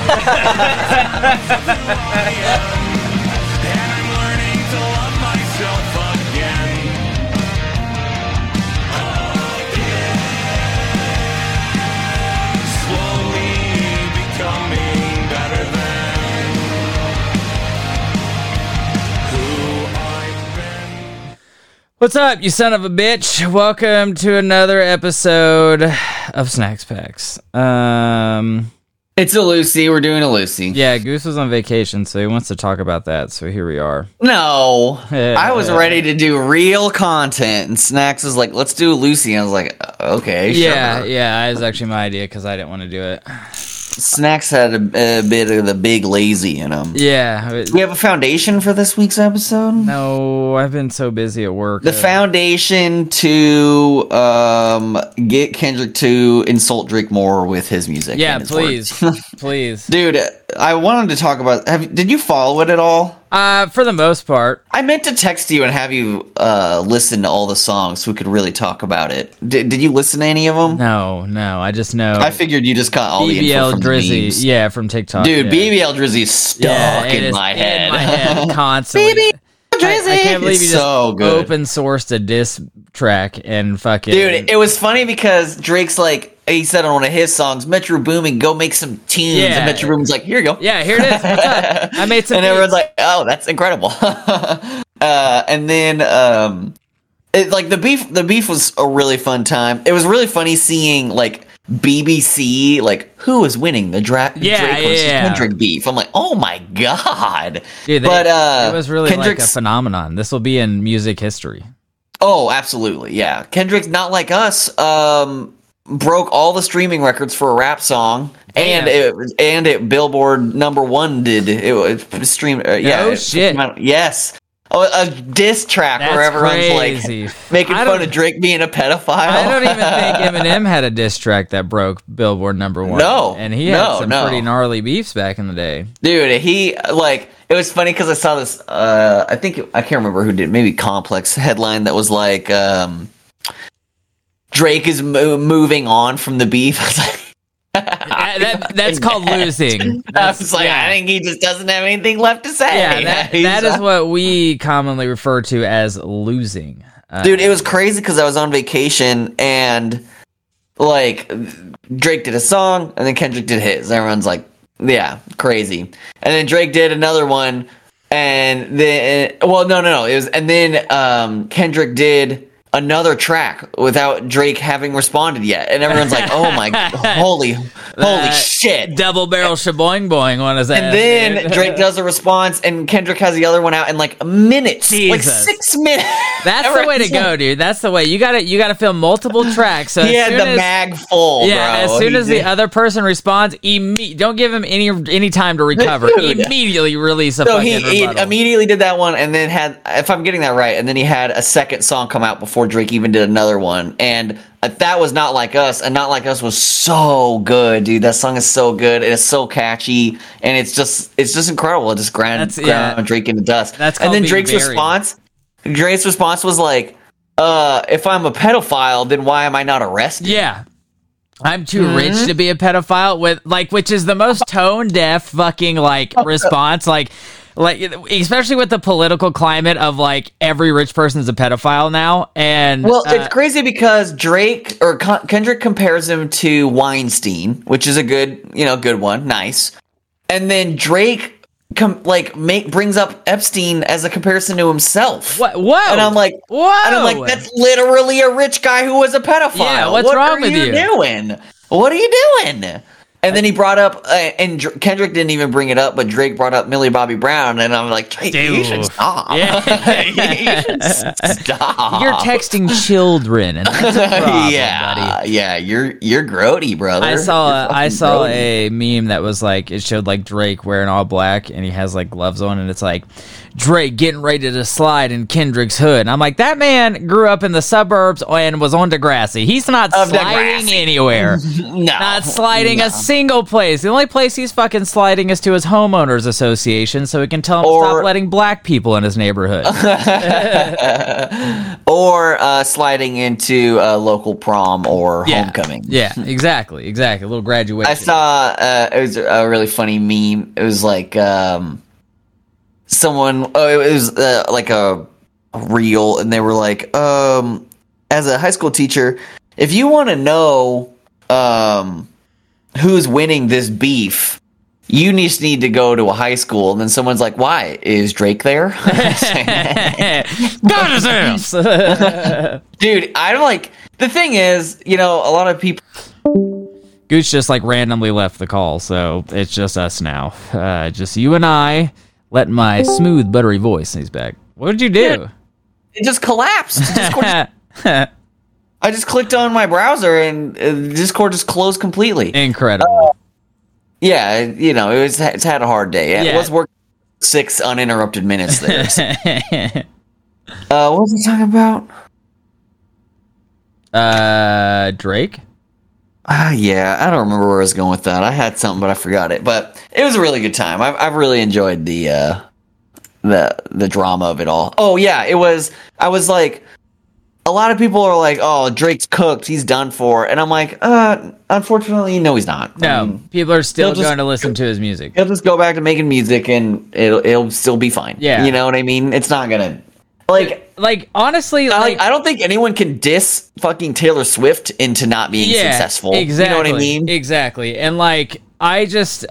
What's up, you son of a bitch? Welcome to another episode of Snacks Packs. It's a Lucy. We're doing a Lucy. Yeah, Goose was on vacation, so he wants to talk about that, so here we are. No, I was ready to do real content, and Snacks was like, let's do a Lucy. And I was like, okay, sure. Yeah, it was actually my idea, because I didn't want to do it. Snacks had a bit of the big lazy in him. Yeah. Do we have a foundation for this week's episode? No, I've been so busy at work. The foundation to get Kendrick to insult Drake more with his music. Yeah, please. Please. Dude, I wanted to talk about... Did you follow it at all? For the most part. I meant to text you and have you listen to all the songs so we could really talk about it. Did you listen to any of them? No, I just know. I figured you just got all the info from Drizzy, the memes. yeah, from TikTok. Dude, yeah. BBL Drizzy's stuck in my head. In my head constantly. BBL Drizzy! I can't believe you just so good. open sourced a diss track and fucking... Dude, it was funny because Drake's like, he said on one of his songs, Metro Boomin, go make some tunes. Yeah. And Metro Boomin's like, here you go. Yeah, here it is. What's up? I made some And everyone's like, oh, that's incredible. And then, the beef was a really fun time. It was really funny seeing, like, BBC, like, who is winning the Drake versus Kendrick beef. I'm like, oh my god. Dude, it was really like a phenomenon. This will be in music history. Oh, absolutely, yeah. Kendrick's Not Like Us, broke all the streaming records for a rap song, and it Billboard #1 did it streamed. Oh shit! Yes, a diss track. That's where everyone's crazy. Like making fun of Drake being a pedophile. I don't even think Eminem had a diss track that broke Billboard #1. No, and he had some pretty gnarly beefs back in the day. Dude, it was funny because I saw this. I can't remember who did. Maybe Complex headline that was like. Drake is moving on from the beef. I was like, that's called losing. I was like, I think he just doesn't have anything left to say. Yeah, that is what we commonly refer to as losing. Dude, it was crazy because I was on vacation and like Drake did a song and then Kendrick did his. Everyone's like, yeah, crazy. And then Drake did another one and then, well, no. It was, and then Kendrick did another track without Drake having responded yet, and everyone's like, "Oh my, holy shit!" Double barrel shaboing boing one is that? And then Drake does a response, and Kendrick has the other one out in like minutes, Jesus. like 6 minutes. That's the way to go, dude. That's the way. You gotta film multiple tracks. So he had the mag full. Yeah, bro. as soon as the other person responds, don't give him any time to recover. Dude. Immediately release a so fucking he rebuttal. immediately did that one, and then had, if I'm getting that right, and then he had a second song come out before Drake even did another one, and that was Not Like Us, and Not Like Us was so good, dude. That song is so good, and it's so catchy, and it's just incredible. It just ground Drake into dust. And then Drake's response was like, if I'm a pedophile, then why am I not arrested? Yeah. I'm too rich to be a pedophile, which is the most tone deaf fucking response, like especially with the political climate of like every rich person is a pedophile now. And it's crazy because Drake or Kendrick compares him to Weinstein, which is a good one, nice. And then Drake brings up Epstein as a comparison to himself. What? And I'm like, whoa! And I'm like, that's literally a rich guy who was a pedophile. Yeah, what's wrong with you? What are you doing? And then he brought up, and Kendrick didn't even bring it up, but Drake brought up Millie Bobby Brown, and I'm like, Drake, you should stop. Yeah. You should stop. You're texting children, and that's a problem, buddy. Yeah, you're grody, brother. I saw a meme that was like, it showed like Drake wearing all black, and he has like gloves on, and it's like, Drake getting ready to slide in Kendrick's hood. And I'm like, that man grew up in the suburbs and was on Degrassi. He's not sliding anywhere. No. Not sliding a single place. The only place he's fucking sliding is to his homeowners association so he can tell him to stop letting black people in his neighborhood. Or sliding into a local prom or homecoming. Yeah, exactly. A little graduation. I saw it was a really funny meme. It was like someone. Oh, it was like a reel, and they were like, as a high school teacher, if you want to know who's winning this beef, you just need to go to a high school. And then someone's like, why? Is Drake there? Got his ass! Dude, I'm like, the thing is, a lot of people. Gooch just like randomly left the call, so it's just us now. Just you and I. Let my smooth, buttery voice. He's back. What did you do? It just collapsed. Discord I just clicked on my browser and Discord just closed completely. Incredible. Yeah, it's had a hard day. Yeah. Let's work 6 uninterrupted minutes there. What was I talking about? Drake? Yeah, I don't remember where I was going with that. I had something, but I forgot it. But it was a really good time. I've really enjoyed the drama of it all. Oh yeah, it was. I was like, a lot of people are like, "Oh, Drake's cooked. He's done for." And I'm like, unfortunately, no, he's not. No, people are still going to listen to his music. He'll just go back to making music, and it'll still be fine. Yeah, you know what I mean. It's not gonna honestly, I don't think anyone can diss fucking Taylor Swift into not being successful. Exactly. You know what I mean? Exactly. And I just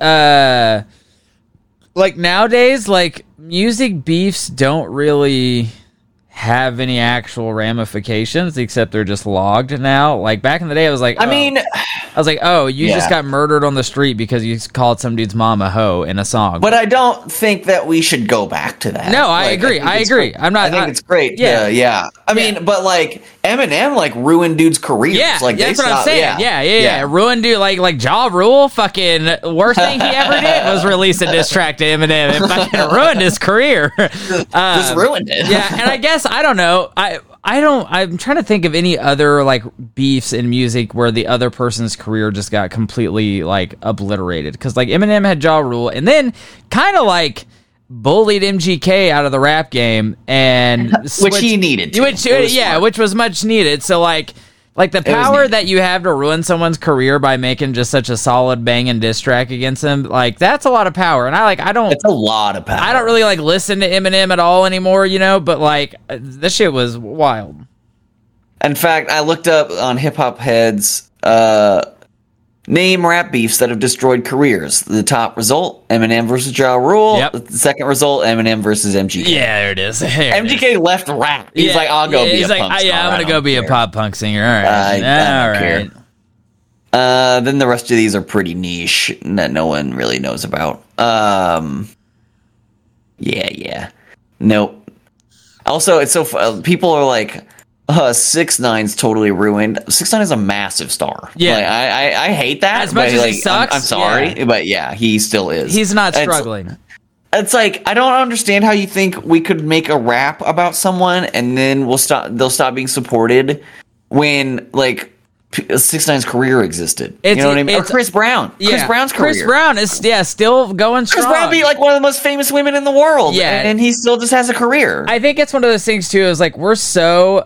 nowadays, music beefs don't really have any actual ramifications except they're just logged now. Back in the day, I was like, oh, you just got murdered on the street because you called some dude's mom a hoe in a song. But I don't think that we should go back to that. No, I agree. I agree. I think it's great. Yeah. I mean, but Eminem ruined dudes' careers. Yeah, that's what I'm saying. Yeah. Ruined dude like Ja Rule. Fucking worst thing he ever did was release a diss track to Eminem and fucking ruined his career. Just ruined it. Yeah, and I guess I don't know. I'm trying to think of any other beefs in music where the other person's career just got completely obliterated. Because Eminem had Ja Rule, and then kind of bullied MGK out of the rap game, and which he needed to. Which was much needed. So the power that you have to ruin someone's career by making just such a solid banging diss track against him, that's a lot of power. And I don't. It's a lot of power. I don't really listen to Eminem at all anymore, but this shit was wild. In fact, I looked up on Hip Hop Heads, name rap beefs that have destroyed careers. The top result, Eminem versus Ja Rule. Yep. The second result, Eminem versus MGK. Yeah, there it is. MGK left rap. He's I'll go be a punk star. I'm going to go be a pop punk singer. All right. I don't care. Then the rest of these are pretty niche that no one really knows about. Yeah. Nope. Also, it's so people are like, 6ix9ine's totally ruined. 6ix9ine is a massive star. Yeah, I hate that. As much as he sucks, I'm sorry, but he still is. He's not struggling. It's I don't understand how you think we could make a rap about someone and then they'll stop being supported when 6ix9ine's career existed. You know what I mean? Or Chris Brown. Yeah, Chris Brown's career. Chris Brown is still going strong. Chris Brown be one of the most famous women in the world. Yeah, and he still just has a career. I think it's one of those things too. Is we're so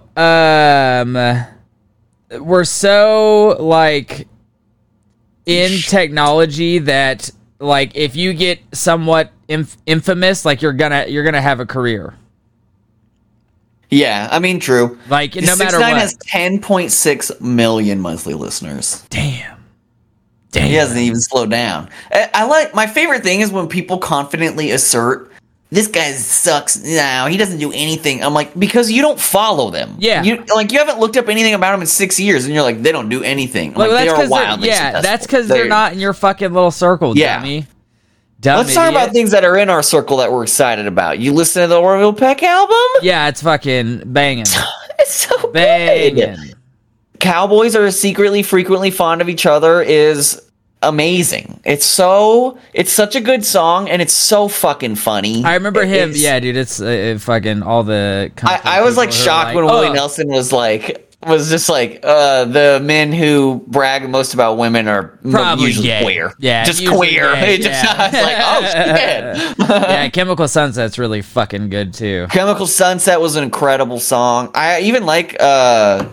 in technology that if you get somewhat infamous, you're gonna have a career. Yeah, I mean, true. No matter what. 6ix9ine has 10.6 million monthly listeners. Damn. He hasn't even slowed down. My favorite thing is when people confidently assert, this guy sucks. No, he doesn't do anything. I'm like, because you don't follow them. Yeah. You haven't looked up anything about them in 6 years, and you're like, they don't do anything. They are wildly successful. That's because they're not in your fucking little circle, dummy. Let's talk about things that are in our circle that we're excited about. You listen to the Orville Peck album? Yeah, it's fucking banging. It's so banging. Good. Cowboys are secretly, frequently fond of each other is amazing. It's such a good song, and it's so fucking funny. I remember him. Yeah, dude, it's fucking all the. I was shocked when Willie Nelson was was just like the men who brag most about women are Probably usually gay. queer. Yeah, just usually queer. gay, Just, yeah. I was like, oh shit. Yeah, Chemical Sunset's really fucking good too. Chemical Sunset was an incredible song. I even like what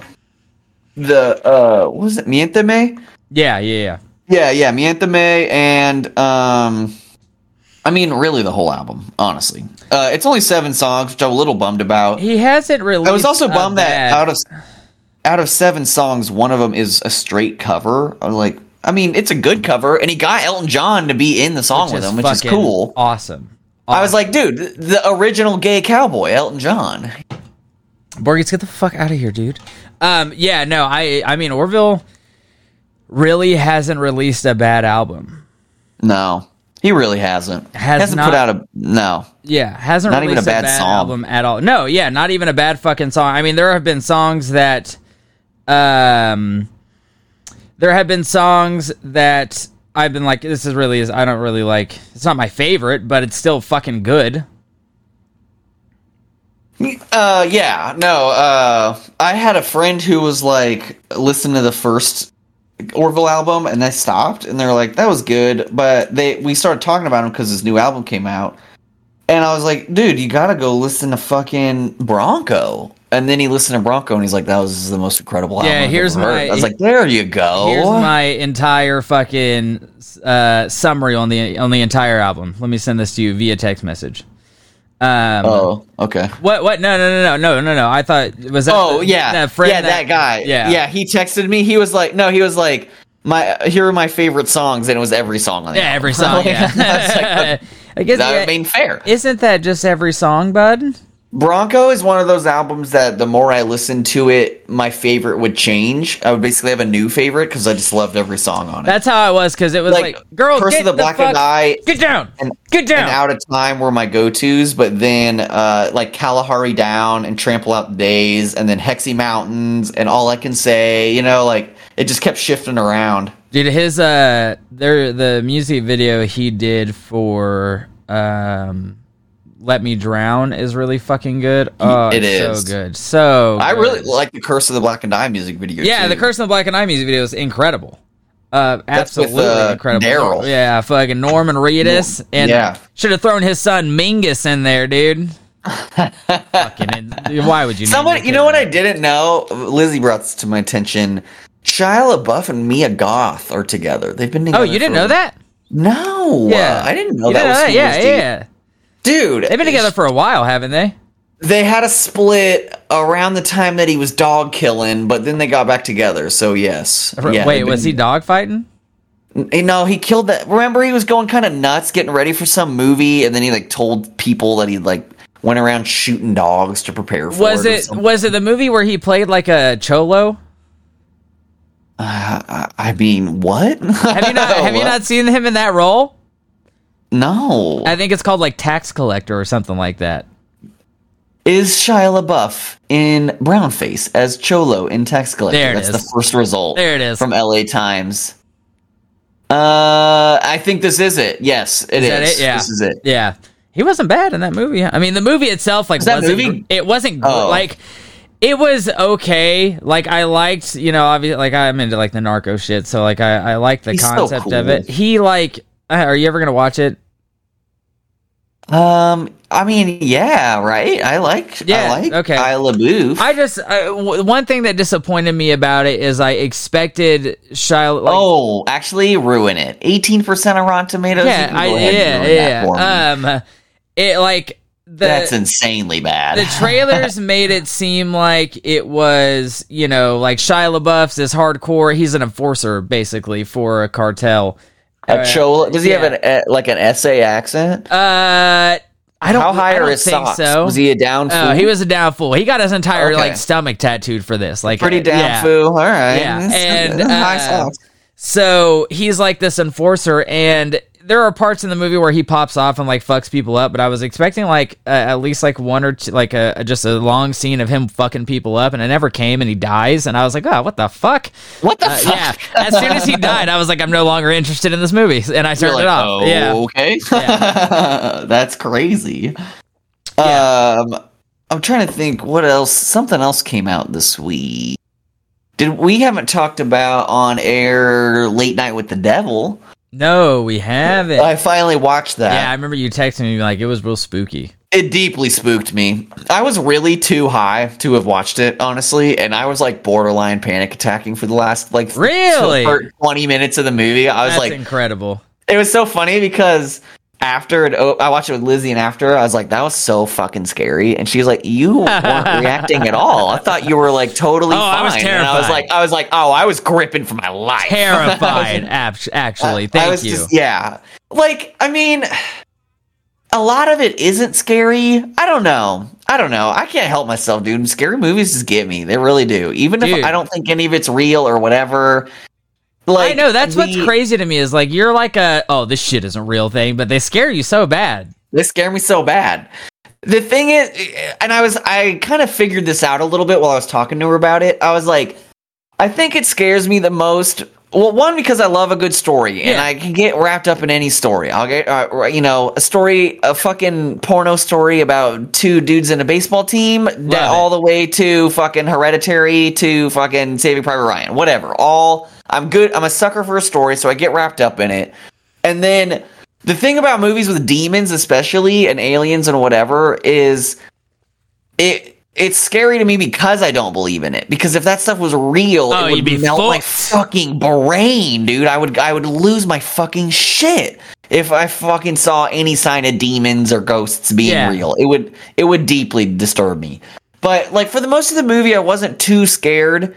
was it, Miénteme? Yeah. Yeah, Miénteme, and I mean, really the whole album, honestly. It's only 7 songs, which I'm a little bummed about. He hasn't released. I was also bummed that bad- out of 7 songs, one of them is a straight cover. I was like, I mean, it's a good cover, and he got Elton John to be in the song with him, which is fucking cool. Awesome. I was like, dude, the original gay cowboy, Elton John. Borges, get the fuck out of here, dude. Yeah, no, I mean, Orville really hasn't released a bad album. No, he really hasn't. Hasn't not- put out a no. Yeah, hasn't Not even released a bad song. album at all. No, yeah, not even a bad fucking song. I mean, there have been songs that, I've been like, this is really, I don't really like. It's not my favorite, but it's still fucking good. Yeah, no. I had a friend who was like, listen to the first Orville album, and they stopped, and they're like, that was good, but we started talking about him because his new album came out, and I was like, dude, you gotta go listen to fucking Bronco. And then he listened to Bronco, and he's like, that was the most incredible album I've here's ever heard. my- I was like, there you go. Here's my entire fucking summary on the entire album. Let me send this to you via text message. Oh, okay. What? No. I thought, was that? Oh, yeah. that friend that guy. Yeah, he texted me. He was like, here are my favorite songs, and it was every song on the album. Every song. Yeah. That's like, I guess that would mean fair. Isn't that just every song, bud? Bronco is one of those albums that the more I listened to it, my favorite would change. I would basically have a new favorite because I just loved every song on it. That's how I was, because it was like, girls, Curse get of the Black fuck, Eye, get down, and Out of Time were my go-tos, but then like Kalahari Down and Trample Out the Days, and then Hexy Mountains and All I Can Say, like it just kept shifting around. Dude, his the music video he did for Let Me Drown is really fucking good. Oh, It it's is. so good. So I good. really like the Curse of the Black and Eye music video. Yeah, too. the Curse of the Black and Eye music video is incredible. with, Absolutely incredible. Daryl. Yeah, fucking Norman Reedus. And Yeah. should have thrown his son Mingus in there, dude. Fucking, why would you? name Someone, your you kid know what that? I didn't know? Lizzie brought this to my attention. Shia LaBeouf and Mia Goth are together. They've been together. Oh, you didn't know that? No. Yeah, I didn't know You that didn't was know who Yeah, was dating. yeah. Dude, They've been together for a while, haven't they? They had a split around the time that he was dog killing, but then they got back together. So yes. Yeah, Wait, they've was he been- dog fighting? No, he killed that. Remember, he was going kind of nuts, getting ready for some movie, and then he like told people that he like went around shooting dogs to prepare for Was it. or it something. was it the movie where he played like a cholo? I mean, what? Have you not have you What? not seen him in that role? No. I think it's called like Tax Collector or something like that. Is Shia LaBeouf in Brownface as Cholo in Tax Collector? There it That's is. the first result. There it is. From LA Times. I think this is it. Yes, it is. Is that it? Yeah. This is it. Yeah. He wasn't bad in that movie. I mean, the movie itself, like, Was that wasn't, movie? it wasn't, Oh. like, it was okay. Like, I liked, obviously, like, I'm into, like, the narco shit, so, like, I like the He's so concept of cool. it. He, like, are you ever gonna watch it? I mean, yeah, right. I like okay. Shia LaBeouf. I just, one thing that disappointed me about it is I expected Shia, like, oh, actually, ruin it. 18% on Rotten Tomatoes. You yeah, can go ahead and ruin that for me. it, like, That's insanely bad. the trailers made it seem like it was, like Shia LaBeouf's this hardcore. He's an enforcer basically for a cartel. A Cholo. Does he yeah. have an SA accent? I don't. How high I are don't his think socks? so. Was he a down fool? Oh, he was a down fool. He got his entire Okay. like stomach tattooed for this. Like pretty down yeah. fool. All right. Yeah, That's- and, that's high socks. So he's like this enforcer, and there are parts in the movie where he pops off and like fucks people up. But I was expecting like at least like one or two, like just a long scene of him fucking people up, and it never came, and he dies, and I was like, oh, what the fuck? What the fuck? Yeah. As soon as he died, I was like, I'm no longer interested in this movie, and I turned You're it like, off. oh, Yeah. okay. That's crazy. Yeah. I'm trying to think what else. Something else came out this week. We haven't talked about on air Late Night with the Devil. No, we haven't. I finally watched that. Yeah, I remember you texting me like it was real spooky. It deeply spooked me. I was really too high to have watched it, honestly, and I was like borderline panic attacking for the last like really 20 minutes of the movie. I was That's like, incredible. It was so funny because after I watched it with Lizzie, and after I was like, that was so fucking scary, and she was like, you weren't reacting at all. I thought you were like totally fine. I was terrified. And I was like, oh, I was gripping for my life. Terrified, actually. Thank you. Like, I mean, a lot of it isn't scary. I don't know. I can't help myself, dude. Scary movies just get me. They really do. Even if I don't think any of it's real or whatever. Like, I know, that's what's crazy to me is like, you're like this shit isn't real thing, but they scare you so bad. They scare me so bad. The thing is, and I kind of figured this out a little bit while I was talking to her about it. I was like, I think it scares me the most. Well, one, because I love a good story, and I can get wrapped up in any story. I'll get, a fucking porno story about two dudes in a baseball team, all the way to fucking Hereditary to fucking Saving Private Ryan, whatever. I'm good. I'm a sucker for a story, so I get wrapped up in it. And then the thing about movies with demons, especially, and aliens and whatever, is it's scary to me because I don't believe in it. Because if that stuff was real, it would melt my fucking brain, dude. I would lose my fucking shit if I fucking saw any sign of demons or ghosts being real. It would deeply disturb me. But like for the most of the movie, I wasn't too scared.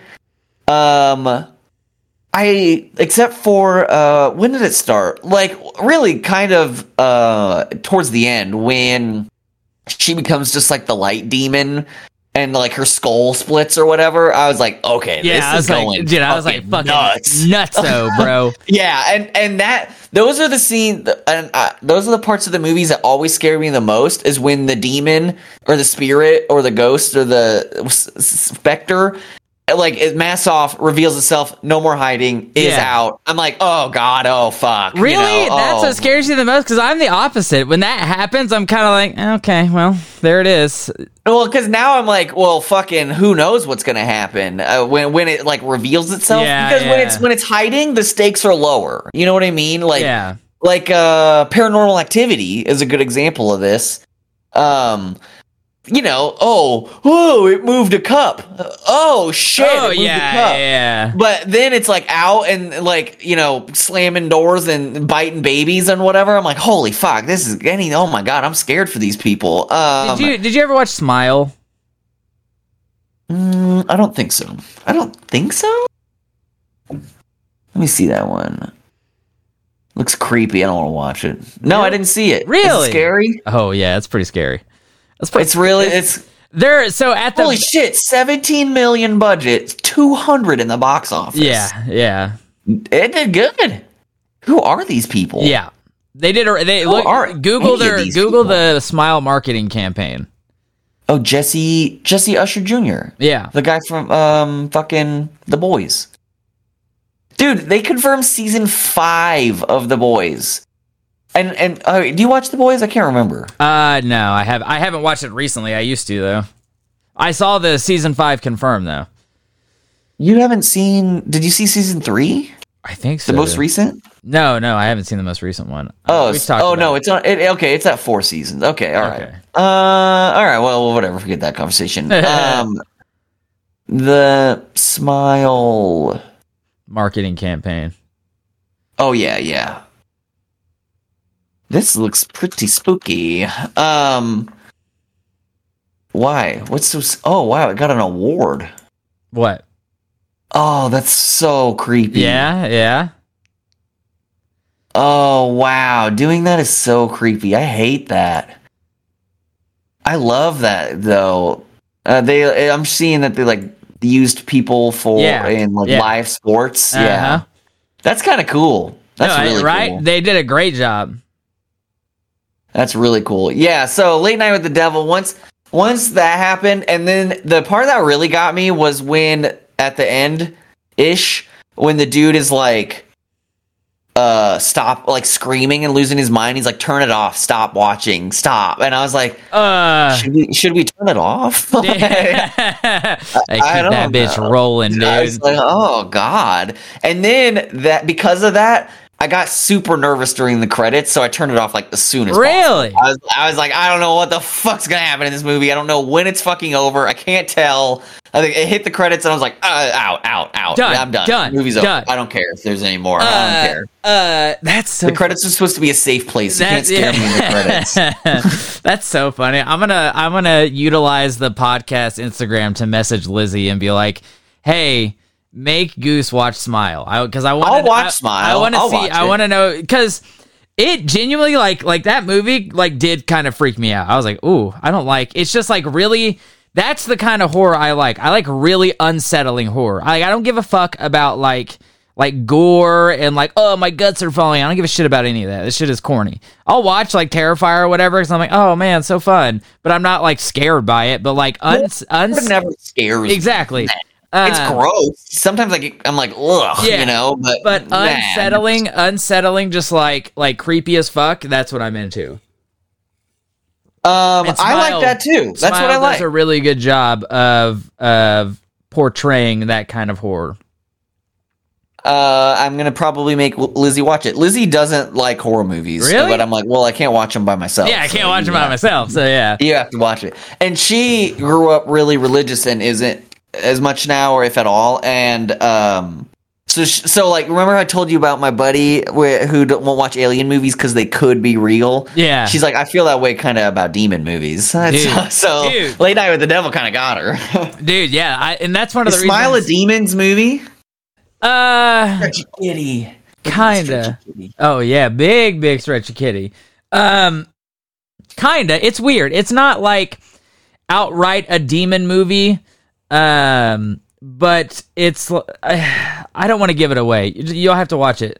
Except for when did it start? Like really kind of towards the end when she becomes just like the light demon and like her skull splits or whatever. I was like, okay, this is going fucking nuts though, bro. Yeah, and those are the scenes and those are the parts of the movies that always scare me the most is when the demon or the spirit or the ghost or the specter like it masks off, reveals itself, no more hiding, is out. I'm like, oh god, oh fuck. Really? That's what scares you the most? Because I'm the opposite. When that happens, I'm kind of like, okay, well, there it is. Well, because now I'm like, well, fucking, who knows what's gonna happen when it like reveals itself? Because when it's hiding, the stakes are lower. You know what I mean? Like, Paranormal Activity is a good example of this. It moved a cup. Oh shit! Oh it moved a cup. Yeah. But then it's like out and like slamming doors and biting babies and whatever. I'm like, holy fuck! This is getting. Oh my god! I'm scared for these people. Did you ever watch Smile? I don't think so. Let me see that one. Looks creepy. I don't want to watch it. No, I didn't see it. Really? Is it scary? Oh yeah, it's pretty scary. Holy shit, 17 million budget, 200 in the box office. Yeah. It did good. Who are these people? Yeah. Google the Smile marketing campaign. Oh, Jesse Usher Jr. Yeah. The guy from fucking The Boys. Dude, they confirmed season 5 of The Boys. And do you watch The Boys? I can't remember. No, I haven't watched it recently. I used to though. I saw the season 5 confirmed though. You haven't seen? Did you see season 3? I think so. The most recent? No, I haven't seen the most recent one. No, it's on. Okay, it's at 4 seasons. Okay, all right. Okay. All right. Well, whatever. Forget that conversation. The Smile marketing campaign. Oh yeah. This looks pretty spooky. Why? What's so... Oh, wow, it got an award. What? Oh, that's so creepy. Yeah. Oh, wow. Doing that is so creepy. I hate that. I love that, though. I'm seeing that they, like, used people in live sports. Uh-huh. Yeah. That's kind of cool. That's really right? cool. They did a great job. That's really cool. Yeah, so Late Night with the Devil, once that happened, and then the part that really got me was when, at the end-ish, when the dude is like, stop, like screaming and losing his mind. He's like, turn it off, stop watching, stop. And I was like, should we turn it off? I keep that bitch rolling, dude. I was like, oh god. And then because of that, I got super nervous during the credits, so I turned it off like as soon as really possible. I was like, I don't know what the fuck's gonna happen in this movie. I don't know when it's fucking over. I can't tell. I think it hit the credits and I was like, out. Done, I'm done. done. Movie's done. over. I don't care if there's any more. I don't care. That's so the credits are supposed to be a safe place. You can't scare me in the credits. That's so funny. I'm gonna utilize the podcast Instagram to message Lizzie and be like, hey, make Goose watch Smile. Because I want. I'll watch Smile. I want to see. I want to know because it genuinely like that movie like did kind of freak me out. I was like, ooh, I don't like. It's just like really. That's the kind of horror I like. I like really unsettling horror. I don't give a fuck about like gore and like, oh, my guts are falling. I don't give a shit about any of that. This shit is corny. I'll watch like Terrifier or whatever because I'm like, oh man, so fun. But I'm not like scared by it. But like it never scares exactly. me. It's gross. Sometimes I'm like, ugh, yeah, you know. But unsettling, just like creepy as fuck. That's what I'm into. I like that too. That's what I like. Does a really good job of portraying that kind of horror. I'm gonna probably make Lizzie watch it. Lizzie doesn't like horror movies, really? But I'm like, well, I can't watch them by myself. Yeah, I can't watch them by myself. So yeah, you have to watch it. And she grew up really religious and isn't as much now, or if at all. And so like, remember I told you about my buddy who won't watch alien movies because they could be real? Yeah. She's like, I feel that way kind of about demon movies. Dude, so Late Night with the Devil kind of got her. Dude, yeah. And that's one of the reasons. Smile of Demons movie? Stretchy Kitty. Kinda. Oh, yeah. Big Stretchy Kitty. Kinda. It's weird. It's not like outright a demon movie. But it's, I don't want to give it away. You'll have to watch it.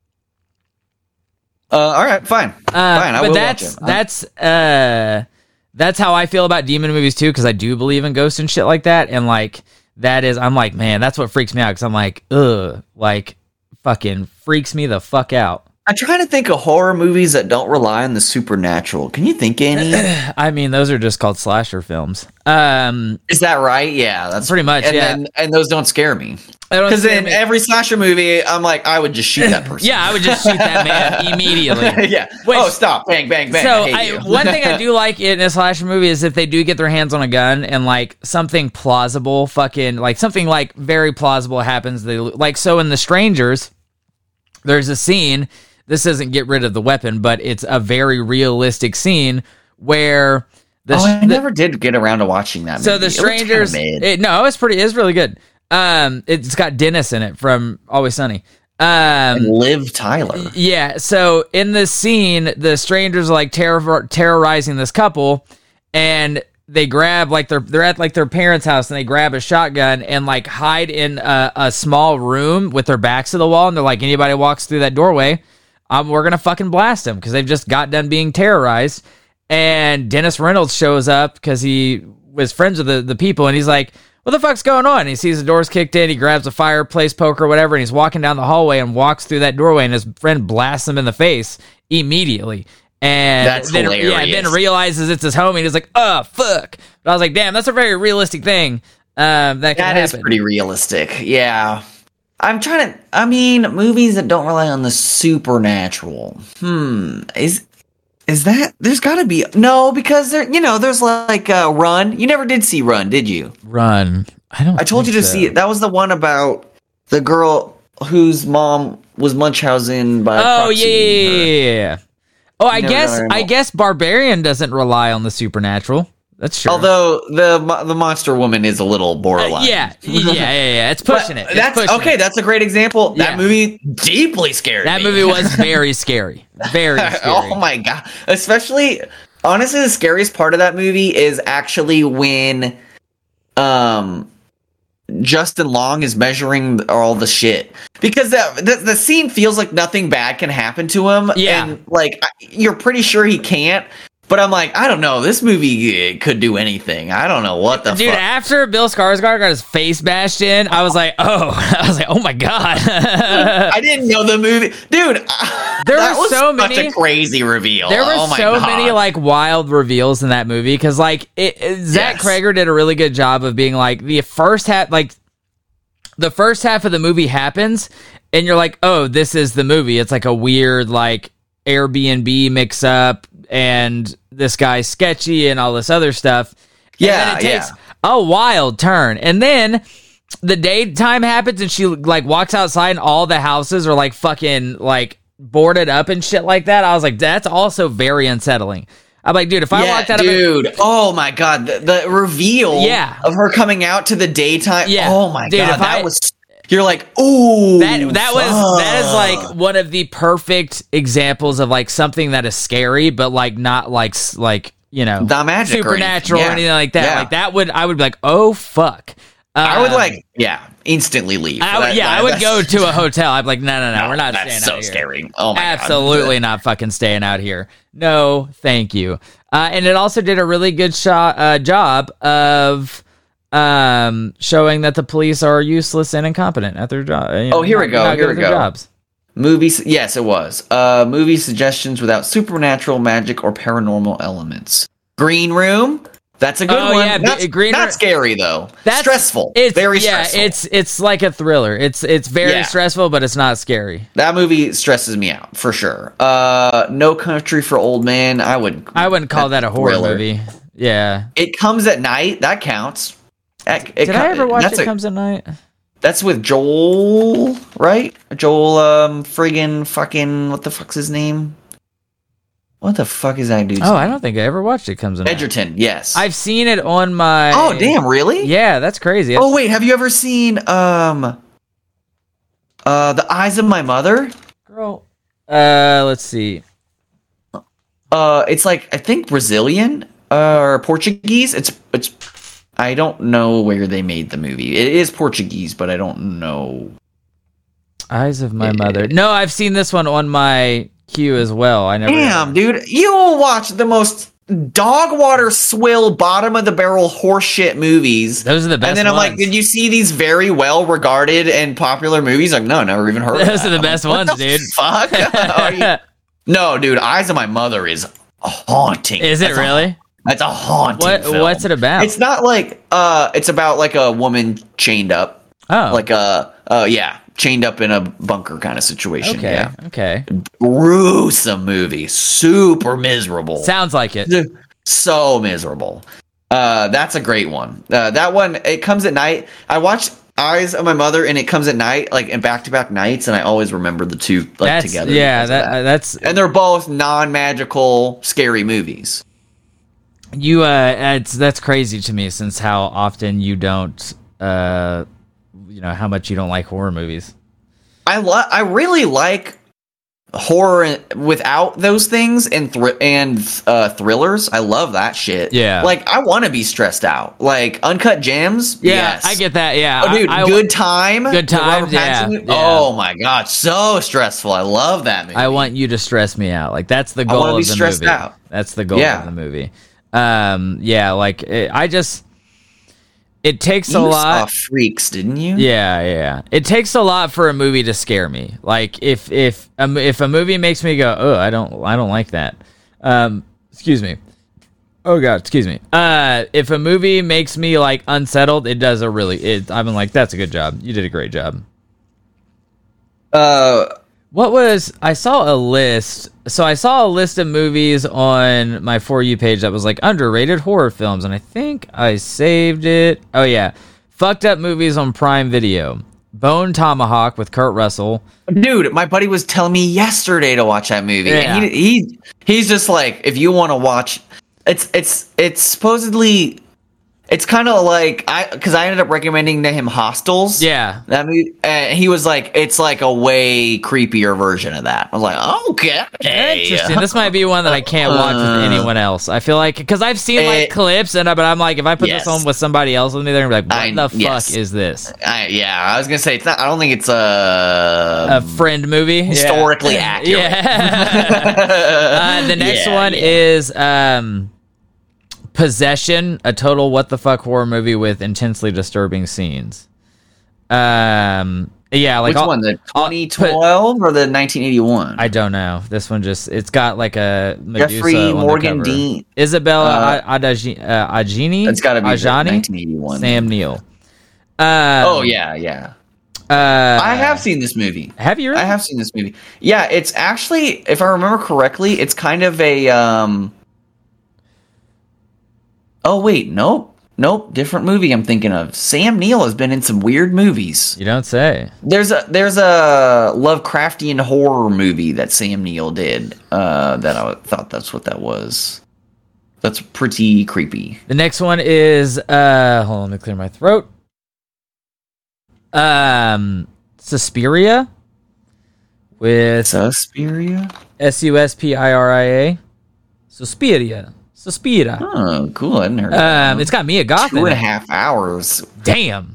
All right, fine. I will watch it. That's how I feel about demon movies too, because I do believe in ghosts and shit like that. And like, I'm like, man, that's what freaks me out. Because I'm like, ugh, like, fucking freaks me the fuck out. I'm trying to think of horror movies that don't rely on the supernatural. Can you think of any? I mean, those are just called slasher films. Is that right? Yeah, that's pretty much. And those don't scare me. Because in every slasher movie, I'm like, I would just shoot that person. Yeah, I would just shoot that man immediately. Yeah. Stop. Bang, bang, bang. So one thing I do like in a slasher movie is if they do get their hands on a gun and like something plausible, something like very plausible happens. So in The Strangers, there's a scene. This doesn't get rid of the weapon, but it's a very realistic scene where I never did get around to watching that movie. So The Strangers, it's really good. It's got Dennis in it from Always Sunny. And Liv Tyler. Yeah, so in this scene, the strangers are like terrorizing this couple, and they grab they're at like their parents' house, and they grab a shotgun and like hide in a small room with their backs to the wall, and they're like, anybody walks through that doorway, we're gonna fucking blast them because they've just got done being terrorized. And Dennis Reynolds shows up because he was friends with the people, and he's like, what the fuck's going on? And he sees the doors kicked in, he grabs a fireplace poker or whatever, and he's walking down the hallway and walks through that doorway, and his friend blasts him in the face immediately. And that's hilarious. Yeah, then realizes it's his homie, and he's like, oh, fuck. But I was like, damn, that's a very realistic thing that is pretty realistic, yeah. Movies that don't rely on the supernatural. Is that, there's gotta be, no, because there's like Run. You never did see Run, did you? Run. I told you to see it. That was the one about the girl whose mom was Munchausen by proxy. Yeah. Oh, I guess Barbarian doesn't rely on the supernatural. That's true. Although the monster woman is a little borderline. Yeah. It's pushing it. That's a great example. That movie deeply scared me. That movie was very scary. Very scary. Oh my god. Especially, honestly, the scariest part of that movie is actually when Justin Long is measuring all the shit. Because the scene feels like nothing bad can happen to him. Yeah. And like, you're pretty sure he can't. But I'm like, I don't know. This movie could do anything. I don't know what the Dude, fuck. after Bill Skarsgård got his face bashed in, I was like, oh my god. I didn't know the movie, dude. There that were was so such many a crazy reveal. There were oh my so God. many like wild reveals in that movie because like Zach Krager did a really good job of being like the first half of the movie happens and you're like, oh, this is the movie. It's like a weird like Airbnb mix up and this guy's sketchy and all this other stuff. And then it takes a wild turn. And then the daytime happens and she like walks outside and all the houses are like fucking like boarded up and shit like that. I was like, that's also very unsettling. I'm like, dude, if I walked out of it, oh my god, the reveal of her coming out to the daytime. Yeah. Oh my Dude, god, you're like, ooh, that is like one of the perfect examples of like something that is scary, but like not like you know, not magic supernatural or anything like that. Like that I would be like, oh fuck. I would like, instantly leave. I would go to a hotel. I'd be like, no, we're not staying out here. That's so scary. Oh my Absolutely God. not fucking staying out here. No, thank you. And it also did a really good job of showing that the police are useless and incompetent at their job. Here we go. Jobs. Movies. Yes, it was. Movie suggestions without supernatural, magic, or paranormal elements. Green Room. That's a good one. Yeah, not scary though. That's stressful. It's very stressful. It's like a thriller. It's very stressful, but it's not scary. That movie stresses me out for sure. No Country for Old Men. I wouldn't call that a horror movie. Yeah. It Comes at Night. That counts. Did I ever watch It Comes at Night? That's with Joel, right? Joel, friggin' fucking, what the fuck's his name? What the fuck is that dude's name? I don't think I ever watched It Comes at Night. Edgerton, yes. I've seen it on my... Oh, damn, really? Yeah, that's crazy. Oh, wait, have you ever seen, The Eyes of My Mother? Girl. Let's see. It's like, I think Brazilian, or Portuguese. It's I don't know where they made the movie. It is Portuguese, but I don't know. Eyes of My Mother. No, I've seen this one on my queue as well. I never. Damn, dude, you will watch the most dog water swill, bottom of the barrel horseshit movies. Those are the best. And then I'm ones. like, did you see these very well regarded and popular movies? Like, no, never even heard. Those are the best ones, dude. Fuck. No, dude, Eyes of My Mother is haunting. Is it really? That's a haunting film. What's it about? It's not like it's about like a woman chained up. Oh. Like chained up in a bunker kind of situation. Okay. Yeah. Okay. Gruesome movie. Super miserable. Sounds like it. So miserable. That's a great one. That one, It Comes at Night. I watched Eyes of My Mother and It Comes at Night, like in back-to-back nights, and I always remember the two together. Yeah, that's and they're both non-magical, scary movies. That's crazy to me since how often you don't how much you don't like horror movies. I really like horror without those things and thrillers. I love that shit. Yeah. Like I want to be stressed out. Like Uncut Gems. Yeah, yes. I get that. Yeah. Oh, dude, Good Time. Good Time. Yeah. Oh my god, so stressful. I love that movie. I want you to stress me out. Like that's the goal of the stressed movie. Out. That's the goal of the movie. It takes a lot. You saw Freaks, didn't you? Yeah. It takes a lot for a movie to scare me. Like if a movie makes me go, oh, I don't like that. Excuse me. Oh god, excuse me. If a movie makes me like unsettled, it does I'm like, that's a good job. You did a great job. I saw a list. So I saw a list of movies on my For You page that was like underrated horror films, and I think I saved it. Oh yeah, Fucked Up Movies on Prime Video. Bone Tomahawk with Kurt Russell. Dude, my buddy was telling me yesterday to watch that movie, Yeah. and he's just like, if you want to watch, it's supposedly It's kind of like because I ended up recommending to him Hostels. Yeah. That movie, and he was like, it's like a way creepier version of that. I was like, okay, Interesting. This might be one that I can't watch with anyone else. I feel like because I've seen like clips, but I'm like, if I put this on with somebody else with me, they're gonna be like, what the fuck is this? I was gonna say it's not. I don't think it's a friend movie historically accurate. Yeah. The next one is Possession, a total what the fuck horror movie with intensely disturbing scenes. Yeah, like which one? The 2012 or the 1981? I don't know. This one it's got like a Medusa Jeffrey on Morgan the cover. Dean, Isabella Adjani. It's got to be Adjani? 1981. Sam Neill. Oh yeah. I have seen this movie. Have you? Really? I have seen this movie. Yeah, it's actually, if I remember correctly, it's kind of a. Oh wait, nope, different movie. I'm thinking of. Sam Neill has been in some weird movies. You don't say. There's a Lovecraftian horror movie that Sam Neill did. That I thought that's what that was. That's pretty creepy. The next one is hold on, let me clear my throat. Suspiria with Suspiria? Suspiria. Suspiria. Oh, cool. I hadn't heard of that. It's got Mia Goth in it. 2.5 hours. Damn,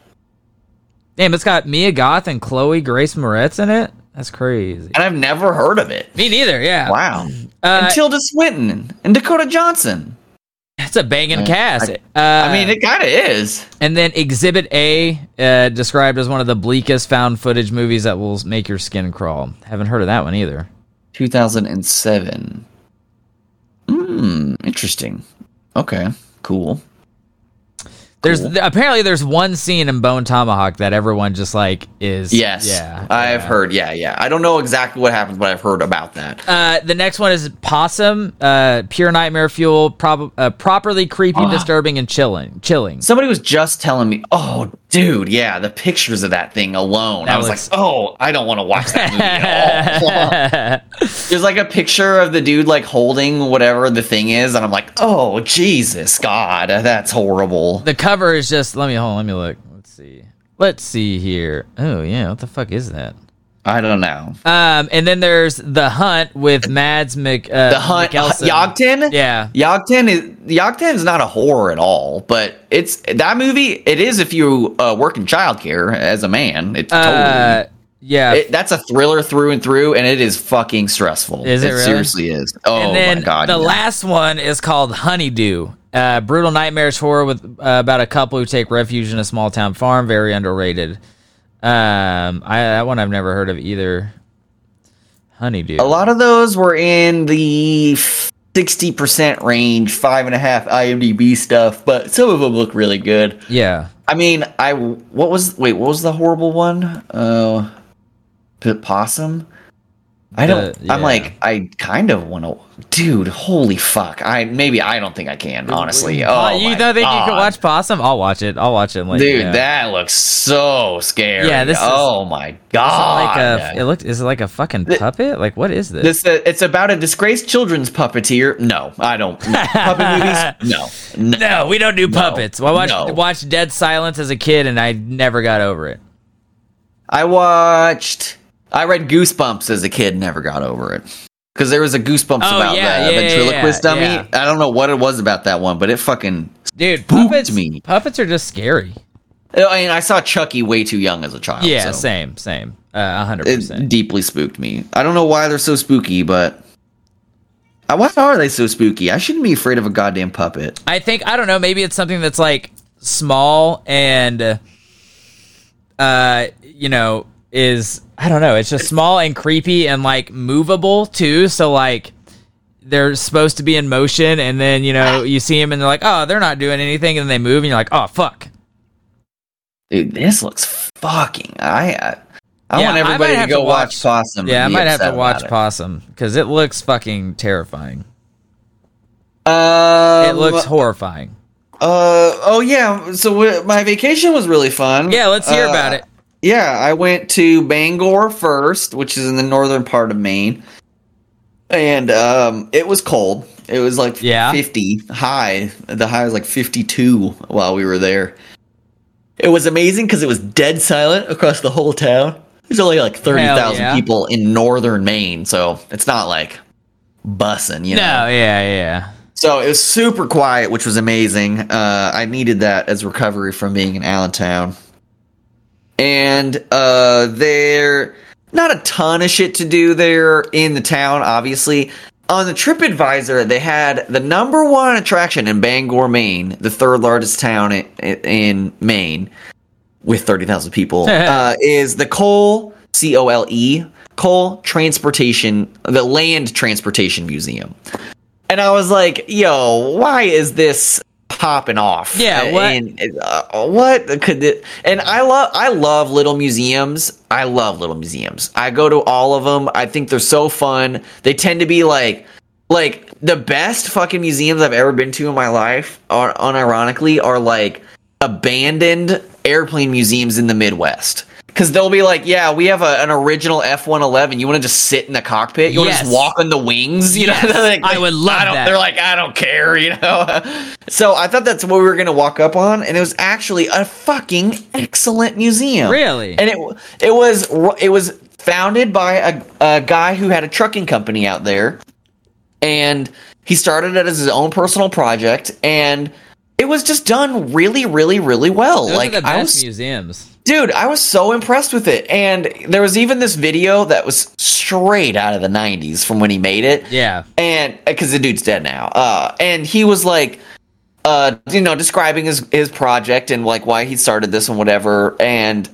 it's got Mia Goth and Chloe Grace Moretz in it. That's crazy. And I've never heard of it. Me neither, yeah. Wow. And Tilda Swinton and Dakota Johnson. It's a banging cast. I mean, it kind of is. And then Exhibit A, described as one of the bleakest found footage movies that will make your skin crawl. Haven't heard of that one either. 2007. Interesting. Okay, cool. Apparently there's one scene in Bone Tomahawk that everyone just like is. Yes. Yeah. I've heard. Yeah. I don't know exactly what happens, but I've heard about that. The next one is Possum. Pure nightmare fuel. Properly creepy, disturbing, and chilling. Somebody was just telling me. Oh, dude. Yeah. The pictures of that thing alone. I was like, oh, I don't want to watch that movie at all. There's like a picture of the dude like holding whatever the thing is, and I'm like, oh, Jesus, God, that's horrible. The cover is just. Let me look. Let's see here. Oh yeah, what the fuck is that? I don't know. And then there's The Hunt with Mads The Hunt, Mikkelsen. Yogten? Yeah. Yogten is not a horror at all, but it's that movie. It is if you work in childcare as a man. It's totally. Yeah. That's a thriller through and through, and it is fucking stressful. Is it really? Seriously is. Oh, and then my God. The last one is called Honeydew. Brutal nightmarish horror with about a couple who take refuge in a small town farm. Very underrated. That one I've never heard of either. Honeydew. A lot of those were in the 60% range, 5.5 IMDb stuff, but some of them look really good. Yeah. I mean, what was the horrible one? Possum? I'm like, I kind of want to, dude, holy fuck. I don't think I can, honestly. Oh, you don't think you can watch Possum? I'll watch it. Like, dude, that looks so scary. Yeah, my God. Is it like a fucking puppet? Like, what is this? It's about a disgraced children's puppeteer. No, I don't. Puppet movies? No, we don't do puppets. Well, I watched Dead Silence as a kid, and I never got over it. I read Goosebumps as a kid, never got over it. Because there was a Goosebumps about the ventriloquist dummy. Yeah. I don't know what it was about that one, but it fucking spooked me. Puppets are just scary. I mean, I saw Chucky way too young as a child. Yeah, so same. 100%. It deeply spooked me. I don't know why they're so spooky, but why are they so spooky? I shouldn't be afraid of a goddamn puppet. I don't know, maybe it's something that's like small and, I don't know. It's just small and creepy and like movable too. So like they're supposed to be in motion, and then you see them and they're like, oh, they're not doing anything, and they move, and you're like, oh fuck, dude, this looks fucking. I want everybody to go watch Possum. Yeah, I might have to watch Possum because it looks fucking terrifying. It looks horrifying. Oh yeah. So my vacation was really fun. Yeah, let's hear about it. Yeah, I went to Bangor first, which is in the northern part of Maine. and it was cold. It was like Yeah. 50 high. The high was like 52 while we were there. It was amazing because it was dead silent across the whole town. There's only like 30,000 people in northern Maine, so it's not like bussing, you know. No, yeah. So it was super quiet, which was amazing. I needed that as recovery from being in Allentown. And there, not a ton of shit to do there in the town, obviously. On the TripAdvisor, they had the number one attraction in Bangor, Maine, the third largest town in Maine, with 30,000 people, is the Cole, C-O-L-E, Cole Transportation, the Land Transportation Museum. And I was like, yo, why is this popping off? Yeah, what? And, what could it? And I love little museums. I love little museums. I go to all of them. I think they're so fun. They tend to be like the best fucking museums I've ever been to in my life are unironically are like abandoned airplane museums in the Midwest. Because they'll be like, yeah, we have an original F-111. You want to just sit in the cockpit? You want to just walk on the wings? You know, like, I would love that. They're like, I don't care, you know? So I thought that's what we were going to walk up on, and it was actually a fucking excellent museum. Really? And it was founded by a guy who had a trucking company out there, and he started it as his own personal project, and it was just done really, really, really well. Those like are the best museums. Dude, I was so impressed with it. And there was even this video that was straight out of the 90s from when he made it. Yeah. And because the dude's dead now. And he was like, describing his project and like why he started this and whatever. And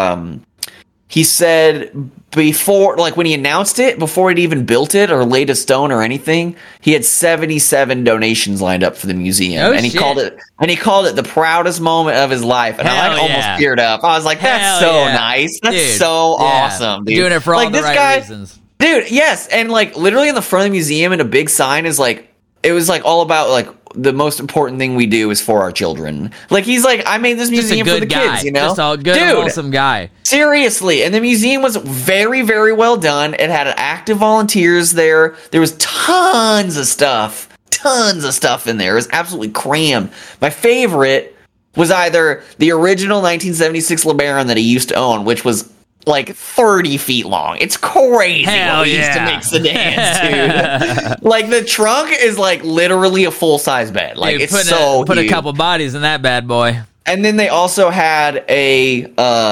he said before, like when he announced it, before he'd even built it or laid a stone or anything, he had 77 donations lined up for the museum. Oh, and he called it the proudest moment of his life. And I almost teared up. I was like, that's so nice. That's so awesome, dude. Doing it for all the right reasons. Dude, yes. And like literally in the front of the museum in a big sign is like, it was like all about like the most important thing we do is for our children. Like he's like, I made this museum for the kids, you know? Just a good, wholesome guy. Seriously. And the museum was very, very well done. It had active volunteers there. There was tons of stuff in there. It was absolutely crammed. My favorite was either the original 1976 LeBaron that he used to own, which was like 30 feet long. It's crazy what he used to make sedans, dude. Like the trunk is like literally a full-size bed. Like dude, it's so put huge. A couple bodies in that bad boy. And then they also had a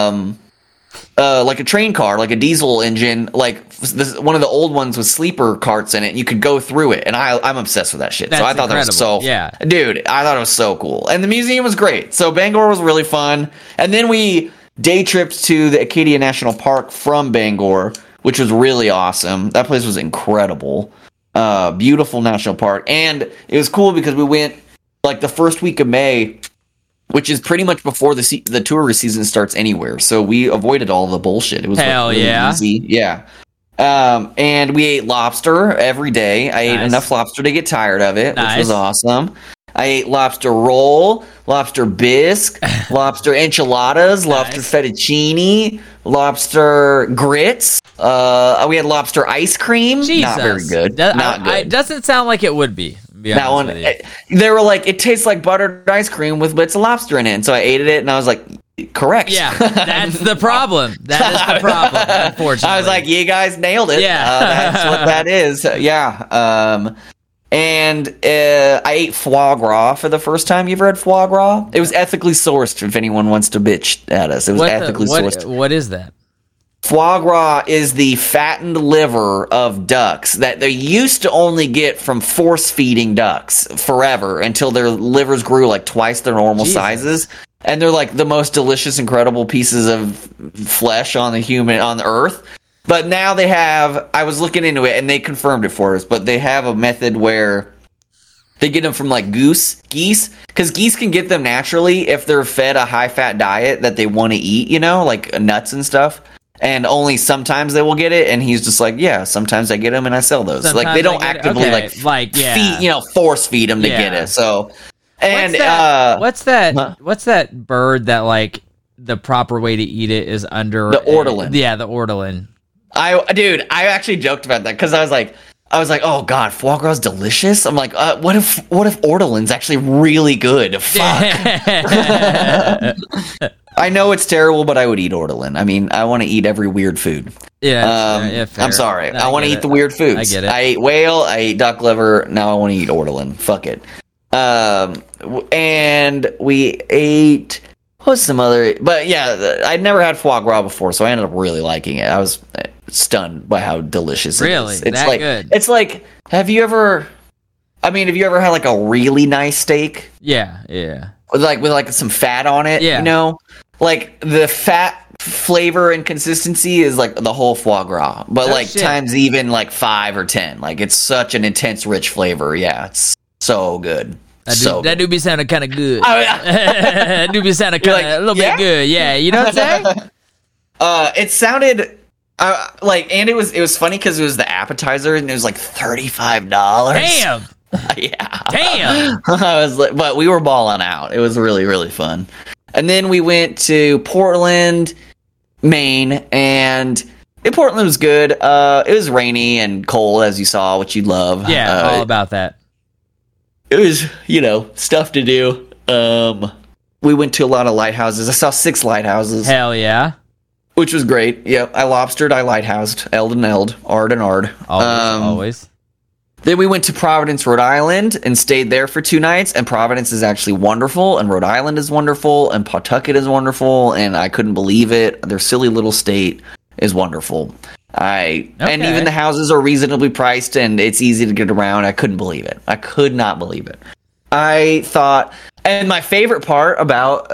like a train car, like a diesel engine, like one of the old ones with sleeper carts in it. You could go through it, and I'm obsessed with that shit. That's so I thought incredible. that was dude, I thought it was so cool. And the museum was great. So Bangor was really fun. And then we day trips to the Acadia National Park from Bangor, which was really awesome. That place was incredible. Beautiful national park. And it was cool because we went like the first week of May, which is pretty much before the tourist season starts anywhere. So we avoided all the bullshit. It was really easy. Yeah. And we ate lobster every day. I ate enough lobster to get tired of it, which was awesome. I ate lobster roll, lobster bisque, lobster enchiladas, lobster fettuccine, lobster grits. We had lobster ice cream. Jesus. Not very good. Not good. It doesn't sound like it would be. That one, they were like, it tastes like buttered ice cream with bits of lobster in it. And so I ate it, and I was like, correct. Yeah, that's the problem. That is the problem, unfortunately. I was like, you guys nailed it. Yeah. That's what that is. Yeah. And I ate foie gras for the first time. You ever had foie gras? It was ethically sourced, if anyone wants to bitch at us. It was ethically sourced. What is that? Foie gras is the fattened liver of ducks that they used to only get from force-feeding ducks forever until their livers grew like twice their normal sizes. And they're like the most delicious, incredible pieces of flesh on the earth. But now they have, I was looking into it and they confirmed it for us, but they have a method where they get them from like geese, because geese can get them naturally if they're fed a high-fat diet that they want to eat, you know, like nuts and stuff. And only sometimes they will get it, and he's just like, yeah, sometimes I get them and I sell those. Sometimes like they don't actively feed, force feed them to get it. So, and what's that bird that like the proper way to eat it is under the ortolan? Yeah, the ortolan. I actually joked about that because I was like, I was like, oh god, foie gras is delicious. I'm like, what if ortolan's actually really good? Fuck. I know it's terrible, but I would eat ortolan. I mean, I want to eat every weird food. Yeah, fair. I'm sorry. No, I want to eat the weird foods. I get it. I ate whale. I ate duck liver. Now I want to eat ortolan. Fuck it. And we ate. What's some other? But yeah, I'd never had foie gras before, so I ended up really liking it. I was stunned by how delicious it is. It's that like good? It's like, have you ever had like a really nice steak? Yeah. With like some fat on it, Yeah. you know? Like the fat flavor and consistency is like the whole foie gras, but like shit. times even like 5 or 10. Like it's such an intense, rich flavor. Yeah, it's so good. That do be sounding kind of good. Oh, yeah. That do be sounding kind of like, a little yeah? bit good. Yeah, you know what I'm saying? It sounded and it was funny because it was the appetizer and it was like $35. Damn. Yeah. Damn. I was like, but we were balling out. It was really, really fun. And then we went to Portland, Maine, and Portland was good. It was rainy and cold, as you saw, which you love. Yeah, all about that. It was, stuff to do. We went to a lot of lighthouses. I saw 6 lighthouses. Hell yeah. Which was great. Yep, I lobstered, I lighthoused, eld and eld, ard and ard. Always. Then we went to Providence, Rhode Island, and stayed there for 2 nights. And Providence is actually wonderful, and Rhode Island is wonderful, and Pawtucket is wonderful, and I couldn't believe it. Their silly little state is wonderful. And even the houses are reasonably priced, and it's easy to get around. I couldn't believe it. I could not believe it. I thought, and my favorite part about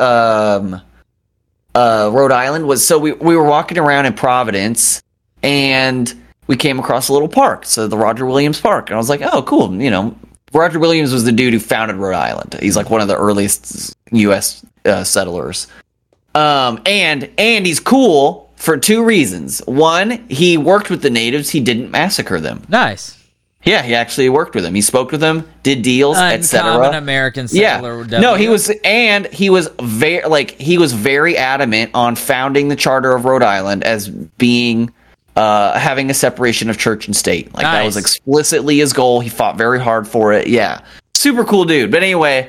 Rhode Island was, so we were walking around in Providence, and we came across a little park, so the Roger Williams Park. And I was like, oh, cool. Roger Williams was the dude who founded Rhode Island. He's like one of the earliest U.S. Settlers. And he's cool for 2 reasons. One, he worked with the natives. He didn't massacre them. Nice. Yeah, he actually worked with them. He spoke with them, did deals, etc. Uncommon American settler. Yeah. No, he was very adamant on founding the Charter of Rhode Island as being having a separation of church and state. Like that was explicitly his goal. He fought very hard for it. Yeah. Super cool dude. But anyway,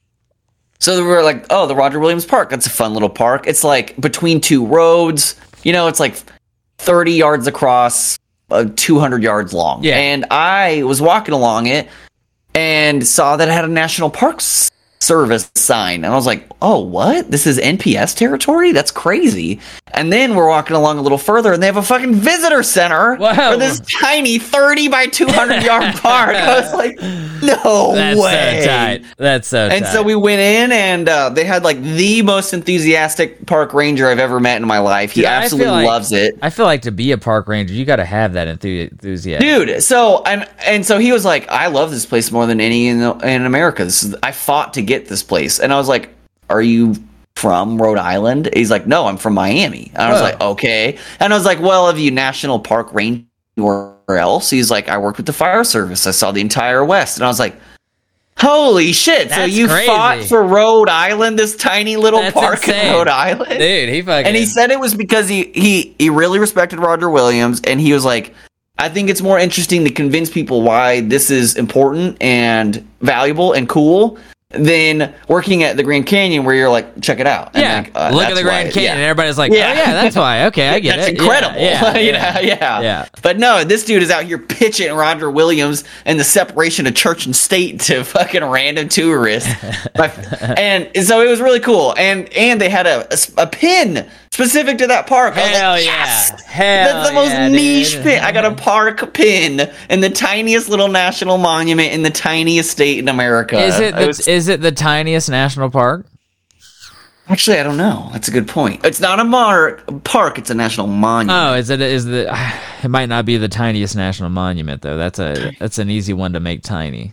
so we were like, oh, the Roger Williams Park. That's a fun little park. It's like between 2 roads. It's like 30 yards across, 200 yards long. Yeah. And I was walking along it and saw that it had a National Parks Service sign. And I was like, oh, what? This is NPS territory? That's crazy. And then we're walking along a little further and they have a fucking visitor center for this tiny 30 by 200 yard park. I was like, no way. That's so tight. And so we went in and they had like the most enthusiastic park ranger I've ever met in my life. He absolutely loves it. I feel like to be a park ranger, you got to have that enthusiasm. Dude, so and so he was like, I love this place more than any in America. I fought to get this place. And I was like, are you from Rhode Island? He's like, no, I'm from Miami. And I was like, okay. And I was like, well, have you National Park Ranger anywhere else? He's like, I worked with the fire service. I saw the entire West. And I was like, holy shit. So you fought for Rhode Island, this tiny little park in Rhode Island? Dude, and he said it was because he really respected Roger Williams. And he was like, I think it's more interesting to convince people why this is important and valuable and cool than working at the Grand Canyon where you're like, check it out. And like, look at the Grand Canyon and everybody's like, oh yeah, that's why. Okay, I get that's it. That's incredible. Yeah. But no, this dude is out here pitching Roger Williams and the separation of church and state to fucking random tourists. And so it was really cool. And they had a pin specific to that park. Hell like, yes. Yes! Hell That's the most niche pin. I got a park pin in the tiniest little national monument in the tiniest state in America. Is it the tiniest national park? Actually, I don't know. That's a good point. It's not a park. It's a national monument. Oh, it might not be the tiniest national monument though. That's an easy one to make tiny.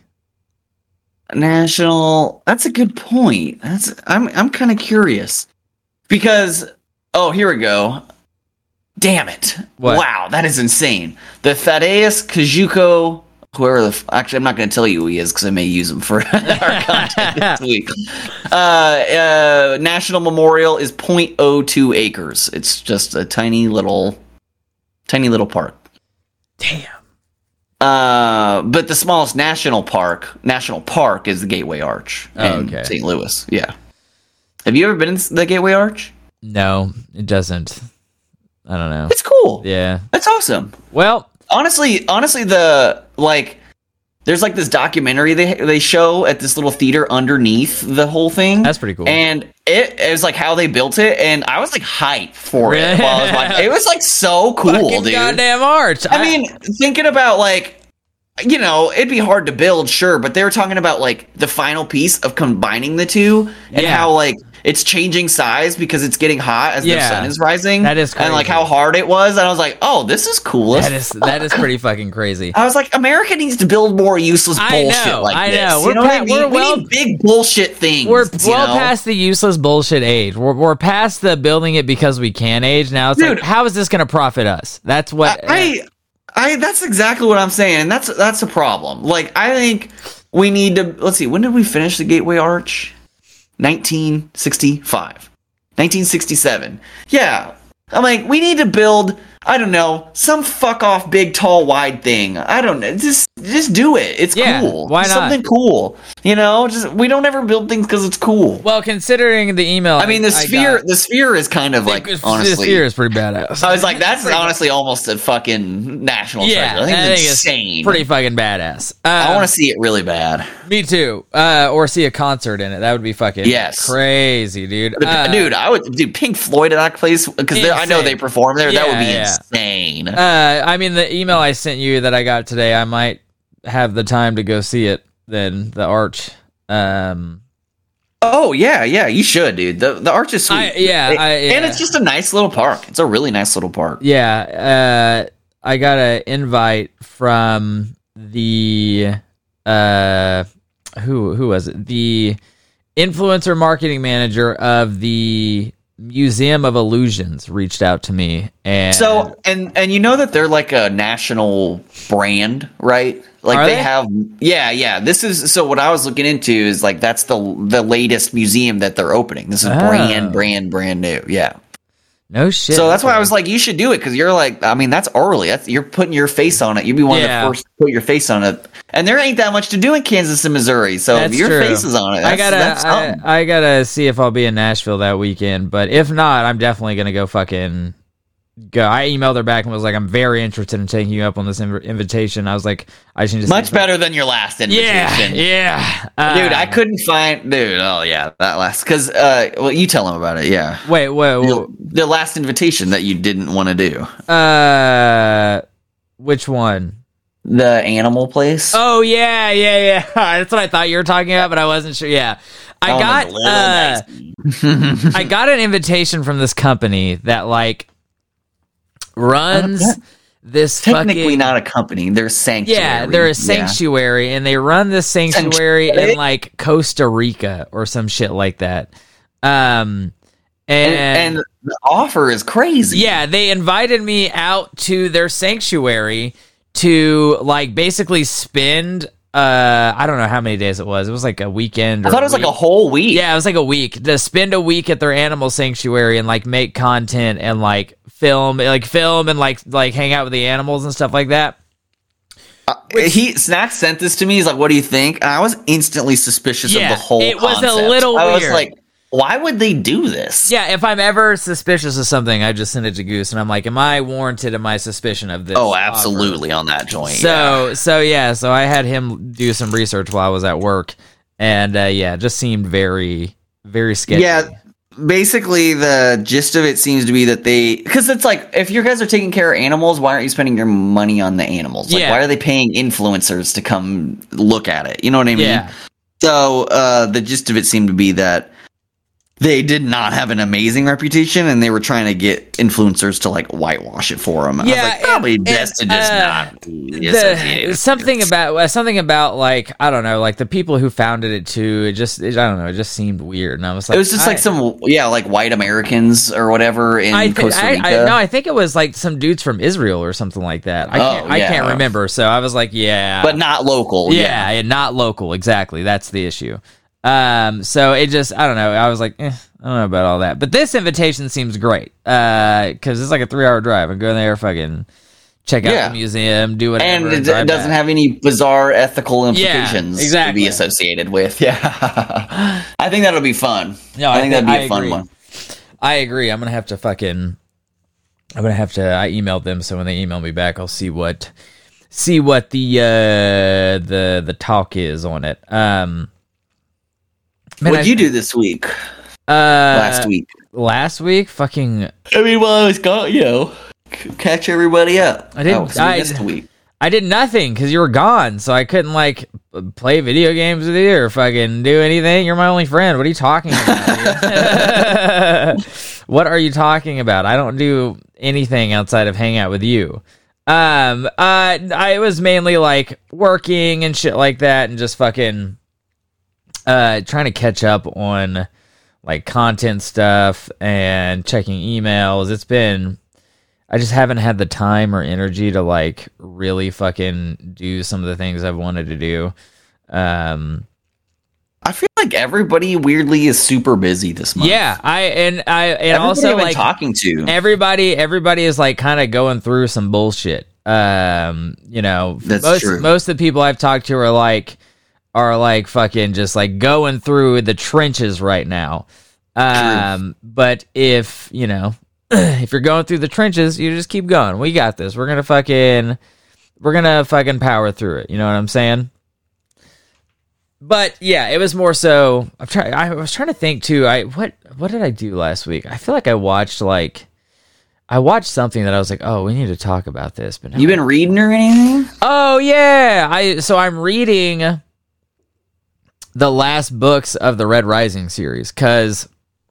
National. That's a good point. I'm kind of curious because here we go. Damn it! What? Wow, that is insane. The Thaddeus Kajuko. Actually, I'm not going to tell you who he is because I may use him for our content this week. National Memorial is 0.02 acres. It's just a tiny little park. Damn. But the smallest national park is the Gateway Arch in St. Louis. Yeah. Have you ever been in the Gateway Arch? No, it doesn't. I don't know. It's cool. Yeah. That's awesome. Well, honestly, there's like this documentary they show at this little theater underneath the whole thing. That's pretty cool. And it was like how they built it, and I was like hyped for it while I was watching. It was like so cool, fucking dude. Goddamn arch. I mean, thinking about like, you know, it'd be hard to build, sure, but they were talking about like the final piece of combining the two and how like it's changing size because it's getting hot as the sun is rising. That is crazy. And like how hard it was. And I was like, oh, this is cool. That is pretty fucking crazy. I was like, America needs to build more useless bullshit like this. I know. You know what I mean? We need big bullshit things. We're well past the useless bullshit age. We're past the building it because we can age. Now it's like, how is this going to profit us? That's what that's exactly what I'm saying. And that's a problem. Like, I think we need to, let's see, when did we finish the Gateway Arch? 1965. 1967. Yeah. I'm like, we need to build, I don't know, some fuck off big, tall, wide thing. I don't know. Just do it. It's cool. Why not? Something cool. You know, we don't ever build things because it's cool. Well, considering the email, I mean, the sphere is kind of like, honestly, the sphere is pretty badass. I was like, that's honestly almost a fucking national treasure. I think it's insane. It's pretty fucking badass. I want to see it really bad. Me too. Or see a concert in it. That would be fucking crazy, dude. Dude, Pink Floyd at that place, because I know they perform there. That would be insane. I mean, the email I sent you that I got today, I might have the time to go see it. Then the Arch. Oh yeah, you should, dude. The Arch is sweet. And it's just a nice little park. It's a really nice little park. Yeah. I got an invite from the who was it? The influencer marketing manager of the Museum of Illusions reached out to me, and you know that they're like a national brand, right? Like they have, This is so. What I was looking into is like that's the latest museum that they're opening. This is brand new. Yeah. No shit. So that's why I was like, you should do it because you're like, I mean, that's early. You're putting your face on it. You'd be one of the first to put your face on it. And there ain't that much to do in Kansas and Missouri. So if your face is on it, I gotta see if I'll be in Nashville that weekend. But if not, I'm definitely gonna go fucking go. I emailed her back and was like, I'm very interested in taking you up on this invitation. I was like, I should just much better than your last invitation. Yeah. Dude, I couldn't find. Dude, that last because you tell him about it. Yeah. Wait. The last invitation that you didn't want to do. Which one? The animal place. Oh yeah. That's what I thought you were talking about, but I wasn't sure. Yeah, I got an invitation from this company that like runs this technically not a company. They're a sanctuary. Yeah, they're a sanctuary, and they run this sanctuary in like Costa Rica or some shit like that. And the offer is crazy. Yeah, they invited me out to their sanctuary to like basically spend I don't know how many days it was. It was like a weekend. I thought it was like a whole week. Yeah, it was like a week. To spend a week at their animal sanctuary and like make content and like film and like hang out with the animals and stuff like that. Snack sent this to me. He's like, "What do you think?" And I was instantly suspicious of the whole concept. It was a little weird. I was like, why would they do this? Yeah, if I'm ever suspicious of something, I just send it to Goose, and I'm like, am I warranted in my suspicion of this? Oh, absolutely offer? On that joint. So I had him do some research while I was at work, and it just seemed very, very sketchy. Yeah, basically the gist of it seems to be that because it's like, if you guys are taking care of animals, why aren't you spending your money on the animals? Like, why are they paying influencers to come look at it? You know what I mean? Yeah. So the gist of it seemed to be that they did not have an amazing reputation, and they were trying to get influencers to like whitewash it for them. I was like, probably best to just not be associated. Something about like, I don't know, like the people who founded it too. It just seemed weird, and I was like, it was just like some like white Americans or whatever in Costa Rica. I think it was like some dudes from Israel or something like that. I can't remember. So I was like, but not local. Yeah, not local. Exactly, that's the issue. So it just, I don't know. I was like, I don't know about all that. But this invitation seems great. Cause it's like a 3-hour drive. I'm going there fucking check out the museum, do whatever. And it doesn't have any bizarre ethical implications exactly. to be associated with. Yeah. I think that'll be fun. No, I think that'd be a fun one. I agree. I emailed them, so when they email me back, I'll see what the talk is on it. What'd you do this week? Last week? Fucking... I mean, well, I was gone, catch everybody up. I missed a week. I did nothing because you were gone, so I couldn't, play video games with you or fucking do anything. You're my only friend. What are you talking about? What are you talking about? I don't do anything outside of hang out with you. I was mainly, working and shit like that and just fucking... trying to catch up on content stuff and checking emails. I just haven't had the time or energy to really fucking do some of the things I've wanted to do. I feel like everybody weirdly is super busy this month. Yeah, everybody also I've been talking to everybody is kind of going through some bullshit. That's true. Most of the people I've talked to are fucking just going through the trenches right now. But if if you're going through the trenches, you just keep going. We got this. We're gonna fucking power through it. You know what I'm saying? But yeah, it was more so. I was trying to think too. What did I do last week? I feel like I watched something that I was like, oh, we need to talk about this. But you been reading or anything? Oh yeah, I'm reading the last books of the Red Rising series because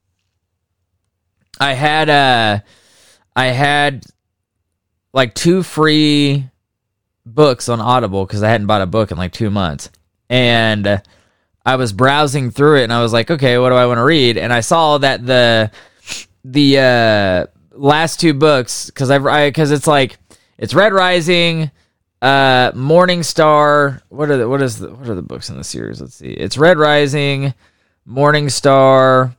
I had 2 free books on Audible because I hadn't bought a book in 2 months, and I was browsing through it and I was like, okay, what do I want to read? And I saw that the last 2 books because it's Red Rising. Morning Star. What are the books in the series? Let's see. It's Red Rising, Morning Star.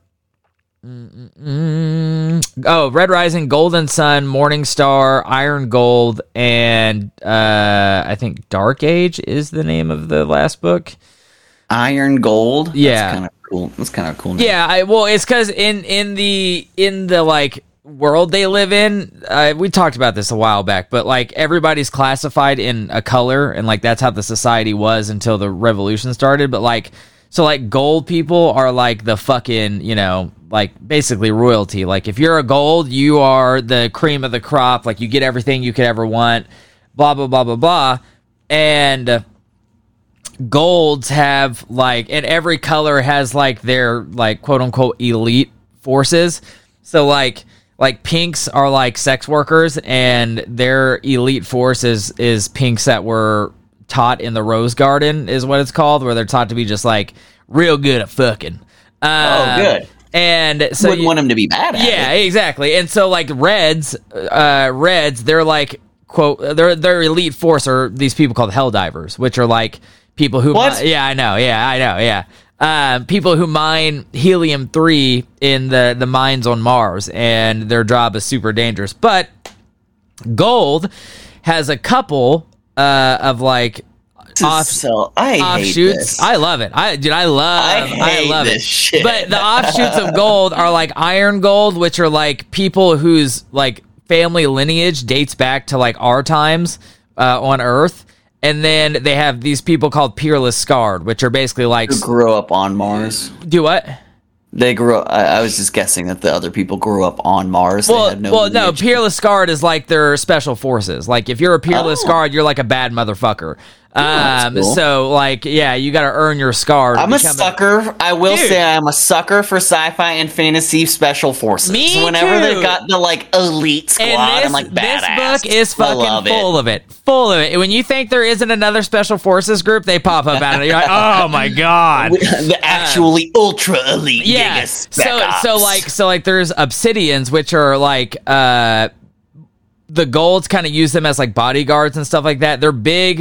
Red Rising, Golden Sun, Morning Star, Iron Gold, and I think Dark Age is the name of the last book. Iron Gold. Yeah, that's kind of cool. That's kind of cool name. Yeah, it's because in the world they live in, we talked about this a while back, but everybody's classified in a color, and that's how the society was until the revolution started. But gold people are the fucking basically royalty. If you're a gold, you are the cream of the crop. You get everything you could ever want. Blah blah blah blah blah. And golds have and every color has their quote unquote elite forces. So pinks are sex workers, and their elite force is pinks that were taught in the Rose Garden, is what it's called, where they're taught to be just real good at fucking. Good. And so wouldn't want them to be bad at it. Yeah, exactly. And so reds, they're quote, their elite force are these people called Helldivers, which are people who I know. People who mine helium-3 in the mines on Mars, and their job is super dangerous. But gold has a couple of offshoots. I love it. I love this it. Shit. But the offshoots of gold are Iron Gold, which are people whose family lineage dates back to our times on Earth. And then they have these people called Peerless Scarred, which are basically who grew up on Mars. Do what? They grew up. I was just guessing that the other people grew up on Mars. No. Peerless Scarred is their special forces. If you're a Peerless Scarred, you're a bad motherfucker. Cool. So you got to earn your scar. I'm a sucker. I will say I'm a sucker for sci-fi and fantasy special forces. Me so whenever too. they've got the elite squad, I'm badass. This book is fucking full of it. Full of it. When you think there isn't another special forces group, they pop up out of it. You're oh my god, the actually ultra elite. Yeah. So there's Obsidians, which are the golds kind of use them as bodyguards and stuff like that. They're big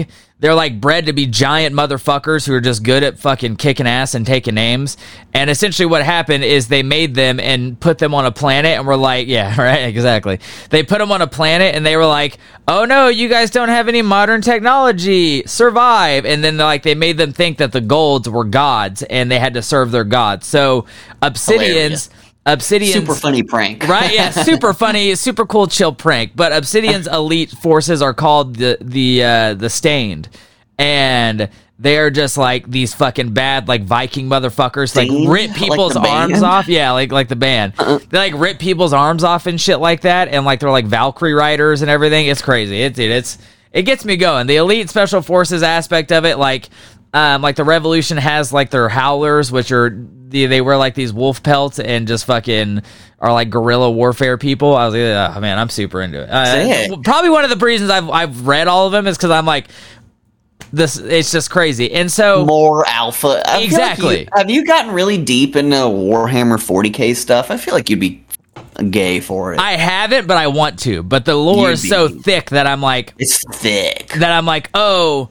they're like bred to be giant motherfuckers who are just good at fucking kicking ass and taking names. And essentially what happened is they made them and put them on a planet and were like, yeah, right, exactly. They put them on a planet and they were like, oh no, you guys don't have any modern technology, survive. And then they made them think that the Golds were gods and they had to serve their gods. So Obsidian's super funny prank, right? Yeah, super funny, super cool, chill prank. But Obsidian's elite forces are called the Stained, and they are just like these fucking bad, like Viking motherfuckers, Stained? like rip people's Like the arms band? off. Yeah, like the band. They like rip people's arms off and shit like that, and like they're like Valkyrie riders and everything. It's crazy. It gets me going. The elite special forces aspect of it, like the Revolution has like their howlers, which are they wear like these wolf pelts and just fucking are like guerrilla warfare people. I was like, oh man, I'm super into it. Probably one of the reasons I've read all of them is because I'm like, this. It's just crazy, and so more alpha. I feel exactly. Have you gotten really deep into Warhammer 40K stuff? I feel like you'd be gay for it. I haven't, but I want to. But the lore is so thick that I'm like, it's thick. That I'm like, oh,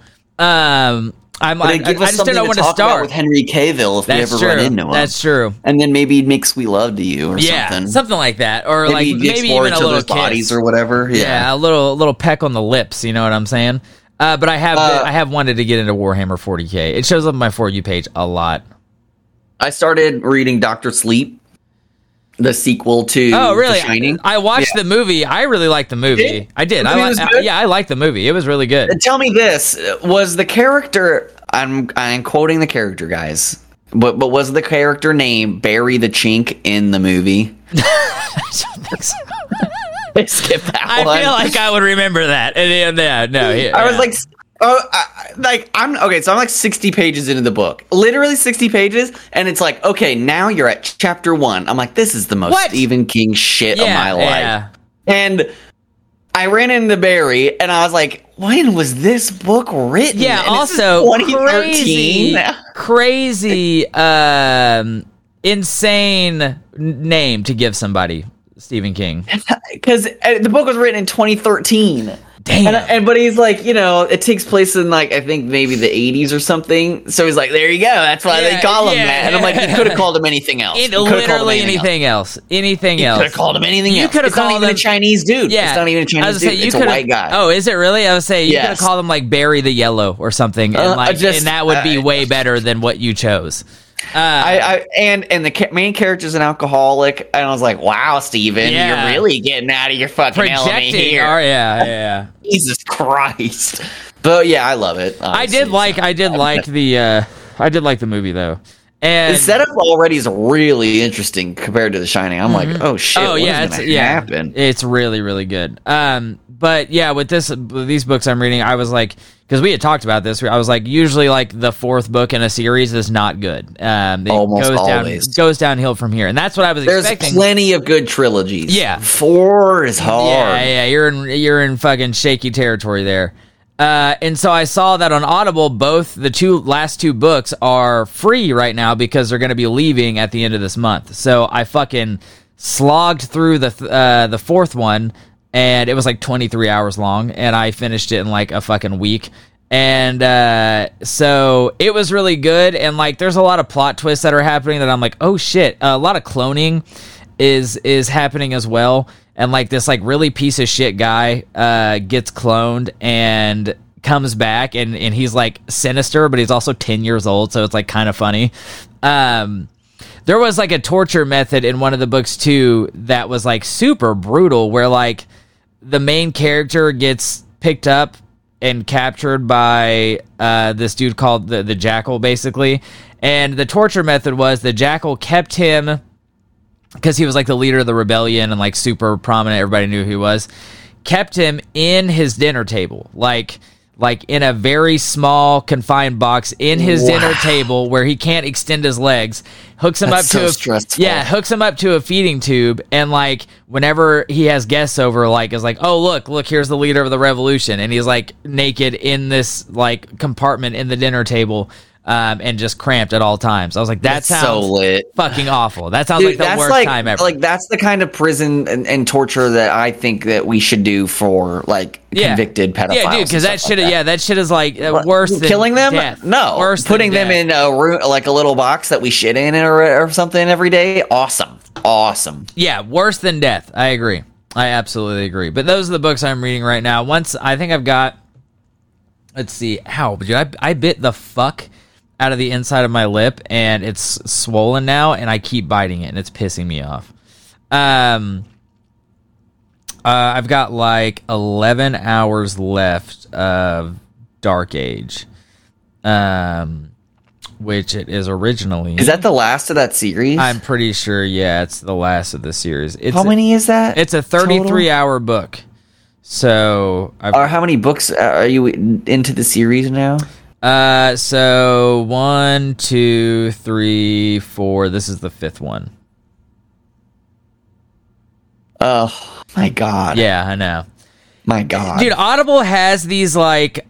I just don't know when to start with Henry Cavill if we ever run into him. That's true. And then maybe he'd make Sweet Love to you or something. Something like that, or maybe even a little kiss. Bodies or whatever. Yeah, a little peck on the lips. You know what I'm saying? But I have wanted to get into Warhammer 40K. It shows up on my For You page a lot. I started reading Dr. Sleep, the sequel to The Shining. I watched the movie. I really liked the movie. I did. I liked the movie. It was really good. And tell me this: was the character? I'm quoting the character, guys. But was the character name Barry the Chink in the movie? I don't think so. Skip that one. I feel like I would remember that. I was like, I'm okay. So I'm like 60 pages into the book, literally 60 pages, and it's like, okay, now you're at chapter 1. I'm like, this is the most Stephen King shit of my life. Yeah. And I ran into Barry, and I was like, when was this book written? Yeah. And also, 2013. Crazy, insane name to give somebody. Stephen King, because the book was written in 2013. Damn. But he's like, it takes place in like I think maybe the 80s or something. So he's like, there you go. That's why they call him that. And I'm like, you could have called him anything else. Literally anything else. Anything else. You could have called him anything else. You could have called him a Chinese dude. Yeah, it's not even a Chinese dude. It's a white guy. Oh, is it really? I would say you could have called him like Barry the Yellow or something, and that would be way better than what you chose. And the main character's an alcoholic, and I was like, "Wow, Steven, you're really getting out of your fucking element here." Yeah. Jesus Christ! But yeah, I love it. Honestly. I did like the movie though, and the setup already is really interesting compared to The Shining. I'm like, oh shit! Oh yeah, it's happen. It's really really good. But yeah, with these books I'm reading, I was like, because we had talked about this, I was like, usually like the fourth book in a series is not good. Almost always goes downhill from here, and that's what I was expecting. There's plenty of good trilogies. Yeah, 4 is hard. Yeah, you're in fucking shaky territory there. And so I saw that on Audible, both the last two books are free right now because they're going to be leaving at the end of this month. So I fucking slogged through the fourth one. And it was like 23 hours long, and I finished it in like a fucking week. And so it was really good, and like there's a lot of plot twists that are happening that I'm like, oh shit. A lot of cloning is happening as well. And like this like really piece of shit guy gets cloned and comes back, and he's like sinister, but he's also 10 years old, so it's like kind of funny. There was like a torture method in one of the books too that was like super brutal, where like the main character gets picked up and captured by this dude called the Jackal, basically. And the torture method was the Jackal kept him, because he was like the leader of the rebellion and like super prominent, everybody knew who he was, kept him in his dinner table, like in a very small confined box in his dinner table where he can't extend his legs, hooks him up to a feeding tube, and like whenever he has guests over, like is like, oh look, here's the leader of the revolution, and he's like naked in this like compartment in the dinner table, and just cramped at all times. I was like, that sounds so lit. fucking awful. That sounds like the worst time ever. Like that's the kind of prison and torture that I think that we should do for like convicted pedophiles. Yeah, dude, because that shit, that shit is like worse than killing them. Death. No, worse putting them in a room, like a little box that we shit in or something every day. Awesome. Yeah, worse than death. I agree. I absolutely agree. But those are the books I'm reading right now. Once I think I've got. Let's see. How? I bit the fuck out of the inside of my lip, and it's swollen now, and I keep biting it, and it's pissing me off. I've got like 11 hours left of Dark Age, which it is originally. Is that the last of that series? I'm pretty sure, yeah, it's the last of the series. How many is that? It's a 33-hour book. So, how many books are you into the series now? So 1, 2, 3, 4. This is the 5th one. Oh my god! Yeah, I know. My god, dude. Audible has these like.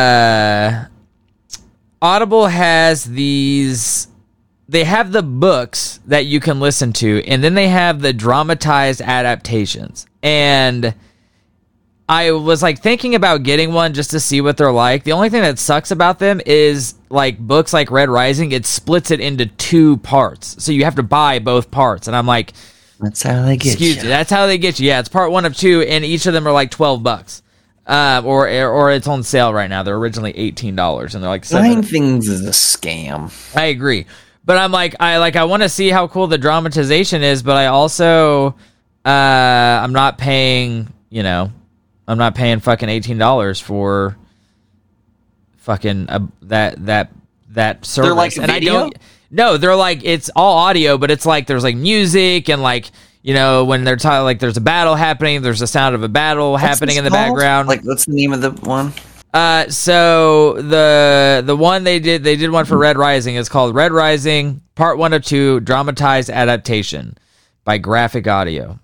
Audible has these. They have the books that you can listen to, and then they have the dramatized adaptations. And I was like thinking about getting one just to see what they're like. The only thing that sucks about them is like books like Red Rising, it splits it into 2 parts. So you have to buy both parts. And I'm like, that's how they get you. That's how they get you. Yeah, it's part 1 of 2, and each of them are like $12. Or it's on sale right now. They're originally $18, and they're like buying things is a scam. I agree. But I'm like, I want to see how cool the dramatization is, but I also I'm not paying, I'm not paying fucking $18 for fucking that service. They're like and video? They're like, it's all audio, but it's like there's like music and like, when they're talking, like there's a battle happening, there's the sound of a battle happening in the background. Like, what's the name of the one? So the one they did one for Red Rising. It's called Red Rising Part 1 of 2 Dramatized Adaptation by Graphic Audio.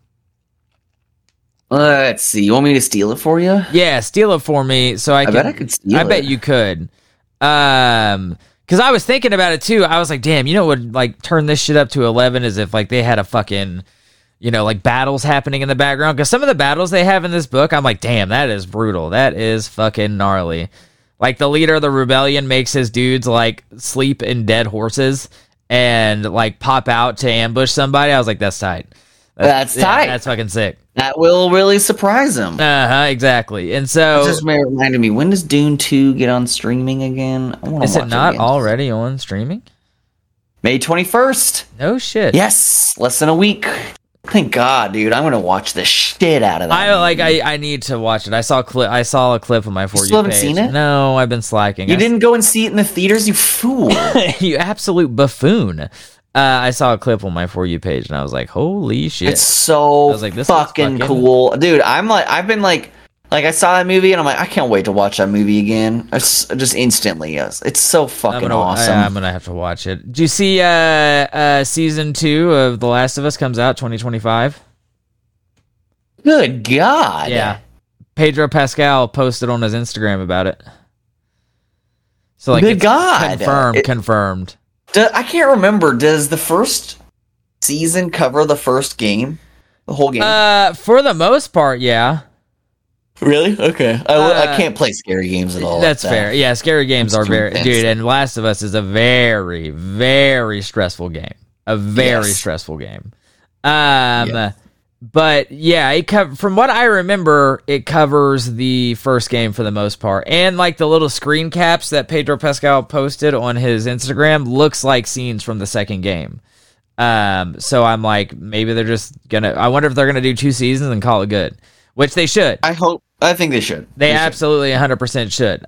Let's see. You want me to steal it for you? Yeah, steal it for me. So I bet I could steal it. I bet you could. Because I was thinking about it too. I was like, damn, what would like turn this shit up to 11 is if like they had a fucking, like battles happening in the background. Because some of the battles they have in this book, I'm like, damn, that is brutal. That is fucking gnarly. Like the leader of the rebellion makes his dudes like sleep in dead horses and like pop out to ambush somebody. I was like, that's tight. That's tight. That's fucking sick. That will really surprise him. Exactly. And so it just reminded me, when does Dune 2 get on streaming again? Is it not already on streaming? May 21st. No shit. Yes, less than a week. Thank God, dude. I'm gonna watch the shit out of that. I need to watch it. I saw a clip of my For You page. You haven't seen it? No, I've been slacking. You didn't go and see it in the theaters, you fool. You absolute buffoon. I saw a clip on my For You page, and I was like, "Holy shit!" It's so this fucking cool, dude. I've been like I saw that movie, and I'm like, I can't wait to watch that movie again. It's just instantly, yes. It's so fucking awesome. I'm gonna have to watch it. Do you see season 2 of The Last of Us comes out 2025? Good God! Yeah, Pedro Pascal posted on his Instagram about it. So like, good God, confirmed. I can't remember. Does the first season cover the first game? The whole game? For the most part, yeah. Really? Okay. I can't play scary games at all. That's fair. Yeah, scary games are very... Dude, and Last of Us is a very, very stressful game. A very stressful game. But yeah, from what I remember, it covers the first game for the most part. And like the little screen caps that Pedro Pascal posted on his Instagram looks like scenes from the second game. So I'm like, maybe they're just gonna... I wonder if they're gonna do 2 seasons and call it good. Which they should. I think they should. They absolutely 100% should.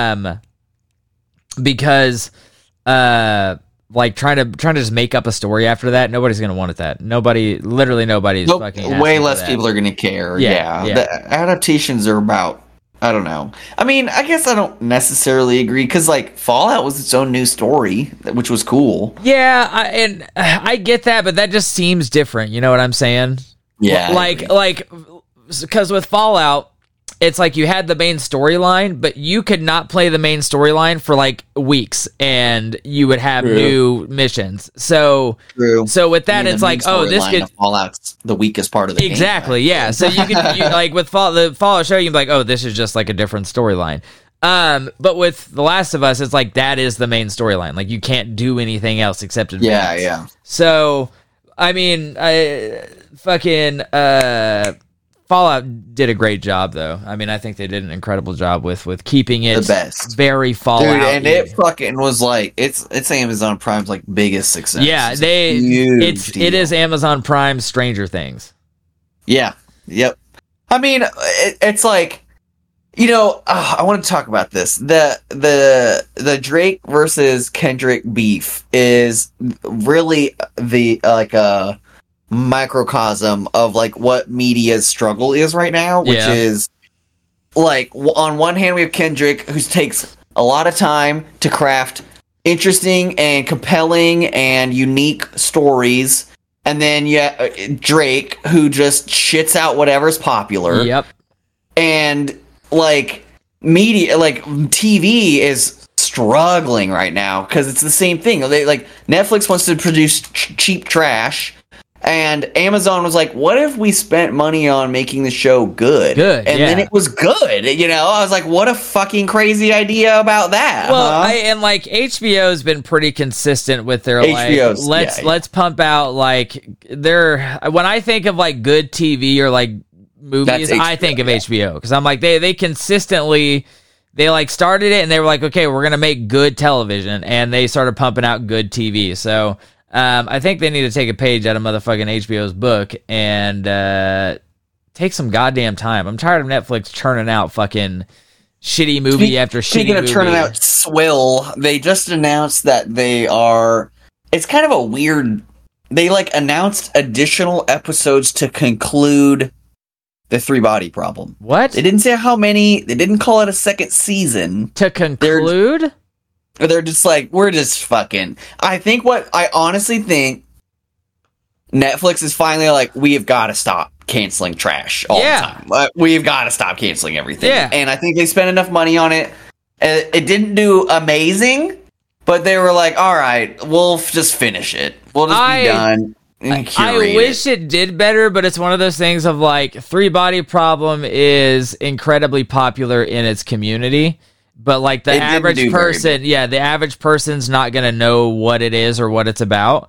Because like trying to just make up a story after that, nobody's gonna want it. Literally nobody's fucking. Way less people are gonna care. Yeah. The adaptations are about. I don't know. I mean, I guess I don't necessarily agree because like Fallout was its own new story, which was cool. Yeah, I get that, but that just seems different. You know what I'm saying? Yeah. Like because with Fallout, it's like you had the main storyline, but you could not play the main storyline for like weeks, and you would have new missions. So with that, it's like, oh, this could Fallout's the weakest part of the exactly, game, right? yeah. So you could like with the Fallout show, you'd be like, oh, this is just like a different storyline. But with The Last of Us, it's like that is the main storyline. Like you can't do anything else except advance. Yeah. So I mean, Fallout did a great job, though. I mean, I think they did an incredible job with keeping it the best. Very Fallout. Dude, and it fucking was like it's Amazon Prime's like biggest success. Yeah, it is Amazon Prime Stranger Things. Yeah. Yep. I mean, it's like, you know, I want to talk about this. The Drake versus Kendrick beef is really the like a microcosm of like what media's struggle is right now, which is like on one hand we have Kendrick, who takes a lot of time to craft interesting and compelling and unique stories, and then Drake, who just shits out whatever's popular. Yep. And like media, like TV is struggling right now because it's the same thing. They like Netflix wants to produce cheap trash, and Amazon was like, "What if we spent money on making the show good?" And then it was good. You know, I was like, "What a fucking crazy idea about that!" Well, and like HBO's been pretty consistent with their like, let's pump out like their. When I think of like good TV or like movies, I think of HBO, because I'm like they consistently. They like started it and they were like, okay, we're gonna make good television, and they started pumping out good TV. So I think they need to take a page out of motherfucking HBO's book and take some goddamn time. I'm tired of Netflix churning out fucking shitty movie after shitty movie. Speaking of churning out swill, they just announced that they are. It's kind of a weird. They like announced additional episodes to conclude the Three Body Problem. What? They didn't say how many. They didn't call it a second season. To conclude? They're just like, we're just fucking. I honestly think Netflix is finally like, we have got to stop canceling trash all the time. We've got to stop canceling everything. Yeah. And I think they spent enough money on it. It didn't do amazing, but they were like, all right, we'll just finish it. We'll just be done. I wish it did better, but it's one of those things of like, Three Body Problem is incredibly popular in its community, but like the average person, the average person's not going to know what it is or what it's about.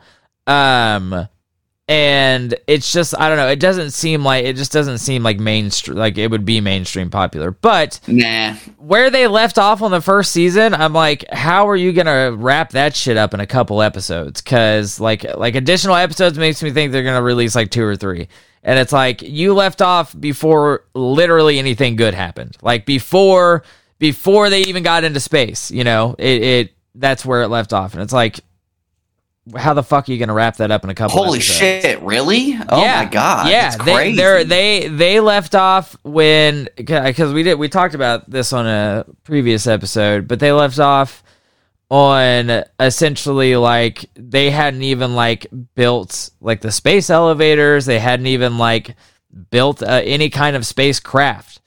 And it's just, I don't know, it just doesn't seem like mainstream, like it would be mainstream popular. But where they left off on the first season, I'm like, how are you gonna wrap that shit up in a couple episodes? Because like additional episodes makes me think they're gonna release like 2 or 3, and it's like you left off before literally anything good happened. Like before they even got into space, you know, that's where it left off, and it's like, how the fuck are you going to wrap that up in a couple Holy episodes? Shit, really? Oh my god. Yeah, that's crazy. they left off when, because we talked about this on a previous episode, but they left off on essentially like they hadn't even like built like the space elevators, they hadn't even like built any kind of spacecraft.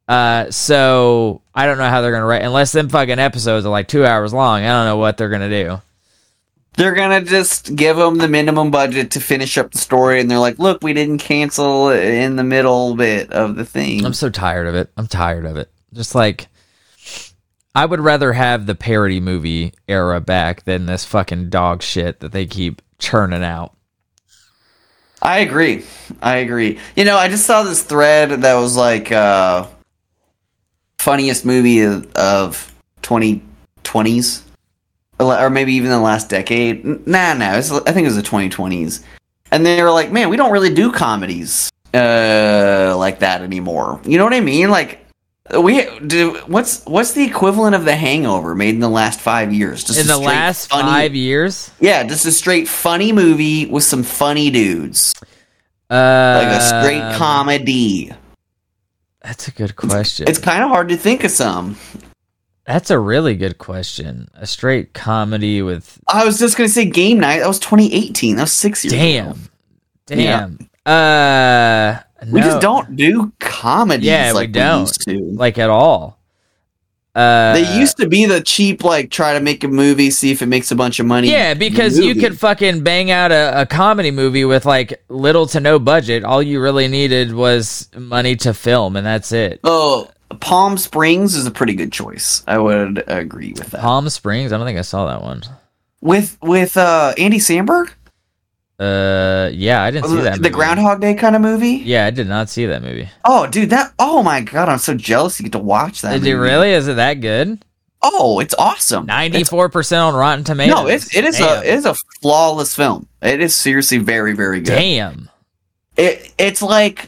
So I don't know how they're going to write, unless them fucking episodes are like 2 hours long. I don't know what they're going to do. They're going to just give them the minimum budget to finish up the story, and they're like, look, we didn't cancel in the middle bit of the thing. I'm so tired of it. Just like, I would rather have the parody movie era back than this fucking dog shit that they keep churning out. I agree. You know, I just saw this thread that was like, funniest movie of 2020s. Or maybe even the last decade. I think it was the 2020s. And they were like, man, we don't really do comedies like that anymore. You know what I mean? Like, what's the equivalent of The Hangover made in the last 5 years? Just in the last 5 years? Yeah, just a straight funny movie with some funny dudes. Like a straight comedy. That's a good question. It's kind of hard to think of some. That's a really good question. A straight comedy with... I was just going to say Game Night. That was 2018. That was 6 years ago. Damn. A We No. just don't do comedies like we don't. used to. Like at all. They used to be the cheap, like, try to make a movie, see if it makes a bunch of money. Yeah, because you could fucking bang out a comedy movie with like little to no budget. All you really needed was money to film, and that's it. Oh, Palm Springs is a pretty good choice. I would agree with that. Palm Springs? I don't think I saw that one. With Andy Samberg? Yeah, I didn't see that movie. The Groundhog Day kind of movie? Yeah, I did not see that movie. Oh, dude, oh my god, I'm so jealous you get to watch that movie. Did you really? Is it that good? Oh, it's awesome. 94% on Rotten Tomatoes. No, it is a flawless film. It is seriously very, very good. Damn. It's like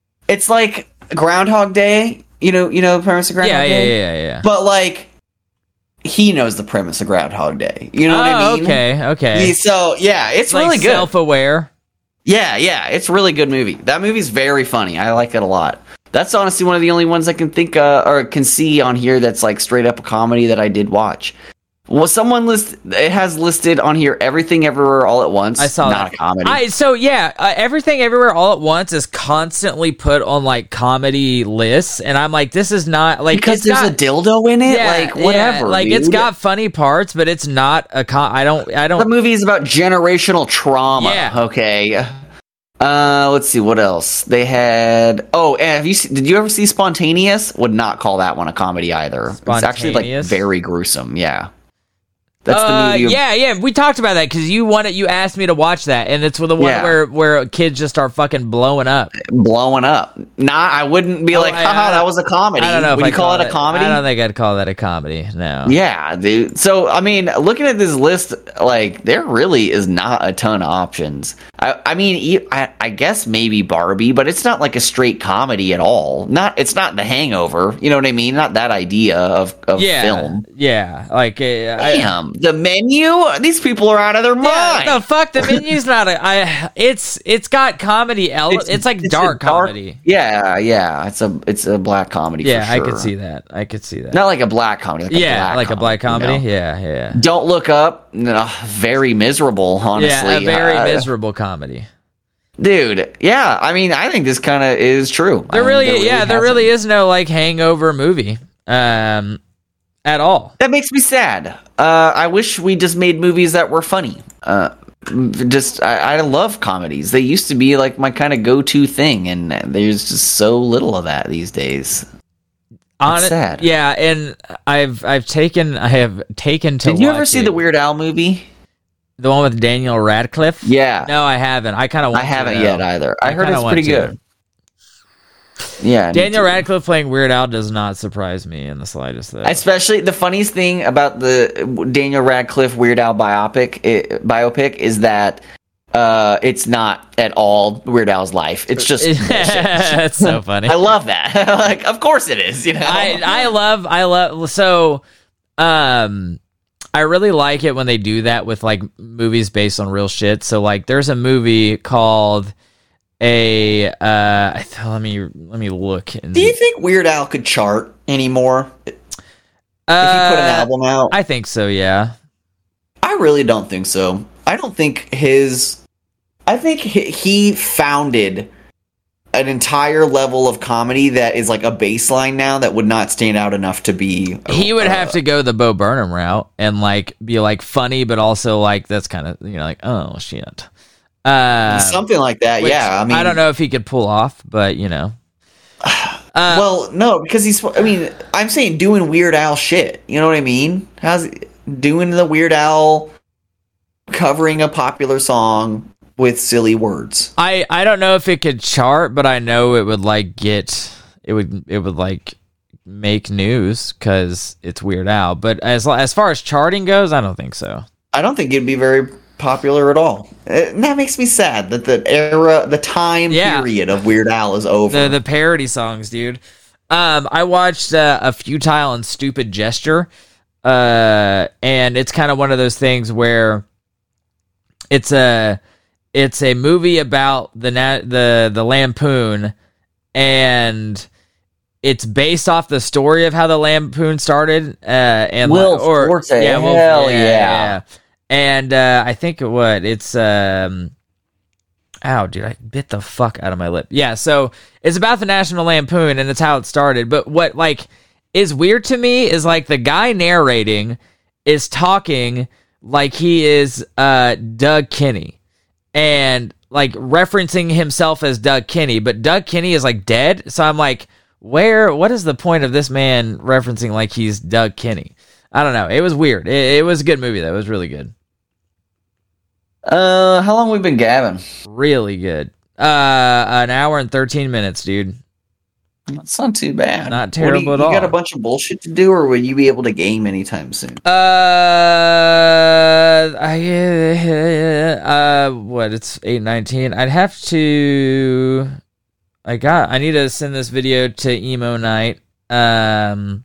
Groundhog Day. You know the premise of Groundhog Day? Yeah. But like he knows the premise of Groundhog Day. You know what I mean? Okay. So yeah, it's like really good. Self-aware. Yeah, it's a really good movie. That movie's very funny. I like it a lot. That's honestly one of the only ones I can think or can see on here that's like straight up a comedy that I did watch. Well, it has listed on here Everything Everywhere All at Once. I saw not that. a comedy. Everything Everywhere All at Once is constantly put on like comedy lists, and I'm like, this is not like because there's a dildo in it. Like whatever. Like dude. it's got funny parts, but it's not a I don't. The movie is about generational trauma. Yeah. Okay. Let's see what else they had. Oh, and did you ever see Spontaneous? Would not call that one a comedy either. It's actually like very gruesome. Yeah. That's the movie. Yeah. We talked about that because you asked me to watch that, and it's the one where kids just start fucking blowing up. I wouldn't be haha, that was a comedy. I don't know. Would you call it a comedy? I don't think I'd call that a comedy. No. Yeah, dude. So I mean, looking at this list, like there really is not a ton of options. I guess maybe Barbie, but it's not like a straight comedy at all. It's not The Hangover. You know what I mean? Not that idea of film. Yeah, like damn. The Menu? These people are out of their mind. No, fuck, The Menu's not it's got comedy elements. It's like dark comedy. Yeah. It's a black comedy. Yeah, for sure. I could see that. Not like a black comedy. Like a black comedy. You know? Yeah. Don't Look Up. No, very miserable, honestly. Yeah, a very miserable comedy. Dude, yeah. I mean, I think this kind of is true. There really is no like hangover movie. At all. That makes me sad. I wish we just made movies that were funny. I love comedies. They used to be like my kind of go-to thing, and there's just so little of that these days. It's sad. Yeah, and I have taken to. Did you ever see the Weird Al movie? The one with Daniel Radcliffe? Yeah. No, I haven't. I haven't yet either. I heard it's pretty good. Yeah, Daniel Radcliffe playing Weird Al does not surprise me in the slightest, though. Especially the funniest thing about the Daniel Radcliffe Weird Al biopic is that it's not at all Weird Al's life. It's just that's so funny. I love that. Like, of course it is. You know, I love. So, I really like it when they do that with like movies based on real shit. So, like, there's a movie called. Let me look. Do you think Weird Al could chart anymore? If he put an album out? I think so, yeah. I really don't think so. I don't think he founded an entire level of comedy that is like a baseline now that would not stand out enough to be. He would have to go the Bo Burnham route and like be like funny, but also like that's kind of like, oh shit. Something like that, yeah. I mean, I don't know if he could pull off, but well, no, because I'm saying doing Weird Al shit. You know what I mean? How's doing the Weird Al covering a popular song with silly words? I don't know if it could chart, but I know it would like it would like make news because it's Weird Al. But as far as charting goes, I don't think so. I don't think it'd be very popular at all. And that makes me sad that the time period of Weird Al is over. The parody songs, dude. I watched A Futile and Stupid Gesture, and it's kind of one of those things where it's a movie about the Lampoon, and it's based off the story of how the Lampoon started. And Will Forte, hell yeah. And I think it's Ow, dude, I bit the fuck out of my lip. Yeah, so it's about the National Lampoon, and it's how it started. But what, like, is weird to me is, like, the guy narrating is talking like he is Doug Kinney. And, like, referencing himself as Doug Kinney. But Doug Kinney is, like, dead. So I'm like, what is the point of this man referencing like he's Doug Kinney? I don't know. It was weird. It was a good movie, though. It was really good. How long we been gabbing? Really good. An hour and 13 minutes, dude. That's not too bad. Not terrible at all. You got a bunch of bullshit to do, or will you be able to game anytime soon? What? It's 8:19. I'd have to. I need to send this video to Emo Night, and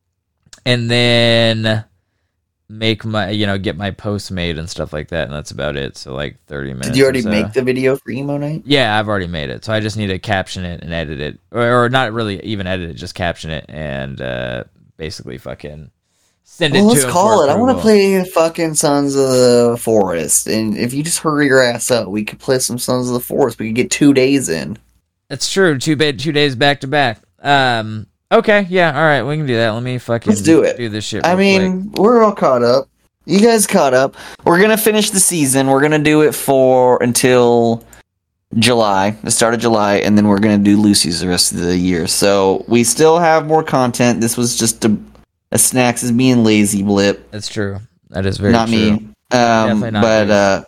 then make my, get my posts made and stuff like that, and that's about it. So like 30 minutes. Did you already make the video for Emo Night? Yeah, I've already made it. So I just need to caption it and edit it, or not really even edit it, just caption it and basically fucking send it to him. Let's call it. I want to approval. play fucking Sons of the Forest, and if you just hurry your ass up, we could play some Sons of the Forest. We could get 2 days in. That's true. 2 days back to back. Okay, yeah, all right, we can do that. Let me fucking Let's do it. Do this shit. I real mean, quick. we're all caught up. You guys caught up. We're gonna finish the season. We're gonna do it until July, the start of July, and then we're gonna do Lucy's the rest of the year. So we still have more content. This was just a Snacks is being lazy blip. That's true. That is very Not true. me. Definitely not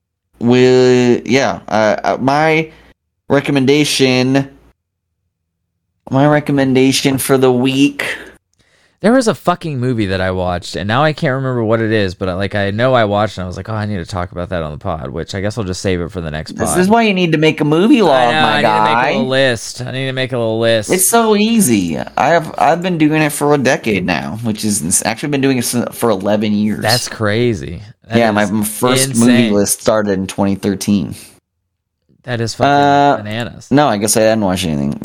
my recommendation for the week. There was a fucking movie that I watched, and now I can't remember what it is, but I know I watched, and I was like, oh, I need to talk about that on the pod, which I guess I'll just save it for the next pod. This is why you need to make a movie log, my guy. I need to make a little list. I need to make a little list. It's so easy. I've been doing it for a decade now, which is actually been doing it for 11 years. That's crazy. My first movie list started in 2013. That is fucking bananas. No, I guess I hadn't watched anything.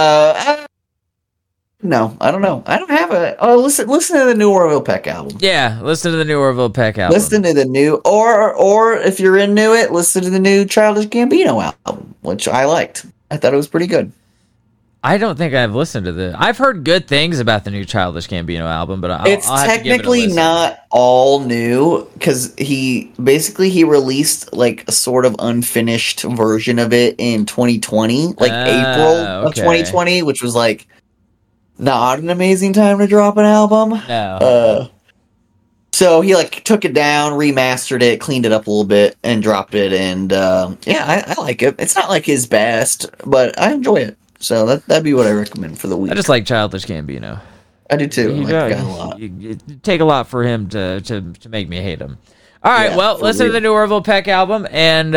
No, I don't know. I don't have a. Oh, listen to the new Orville Peck album. Yeah, listen to the new Orville Peck album. Listen to the new, or if you're into it, listen to the new Childish Gambino album, which I liked. I thought it was pretty good. I don't think I've listened to I've heard good things about the new Childish Gambino album, but I'll It's have technically to give it a listen. not all new, because he released like a sort of unfinished version of it in 2020, like April of 2020, which was like not an amazing time to drop an album. No. So he like took it down, remastered it, cleaned it up a little bit, and dropped it. And I like it. It's not like his best, but I enjoy it. So that'd be what I recommend for the week. I just like Childish Gambino. I do too. I like the guy a lot. It'd take a lot for him to make me hate him. All right, Yeah, well, listen to the new Orville Peck album, and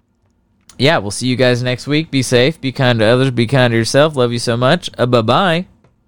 we'll see you guys next week. Be safe, be kind to others, be kind to yourself. Love you so much. Bye-bye.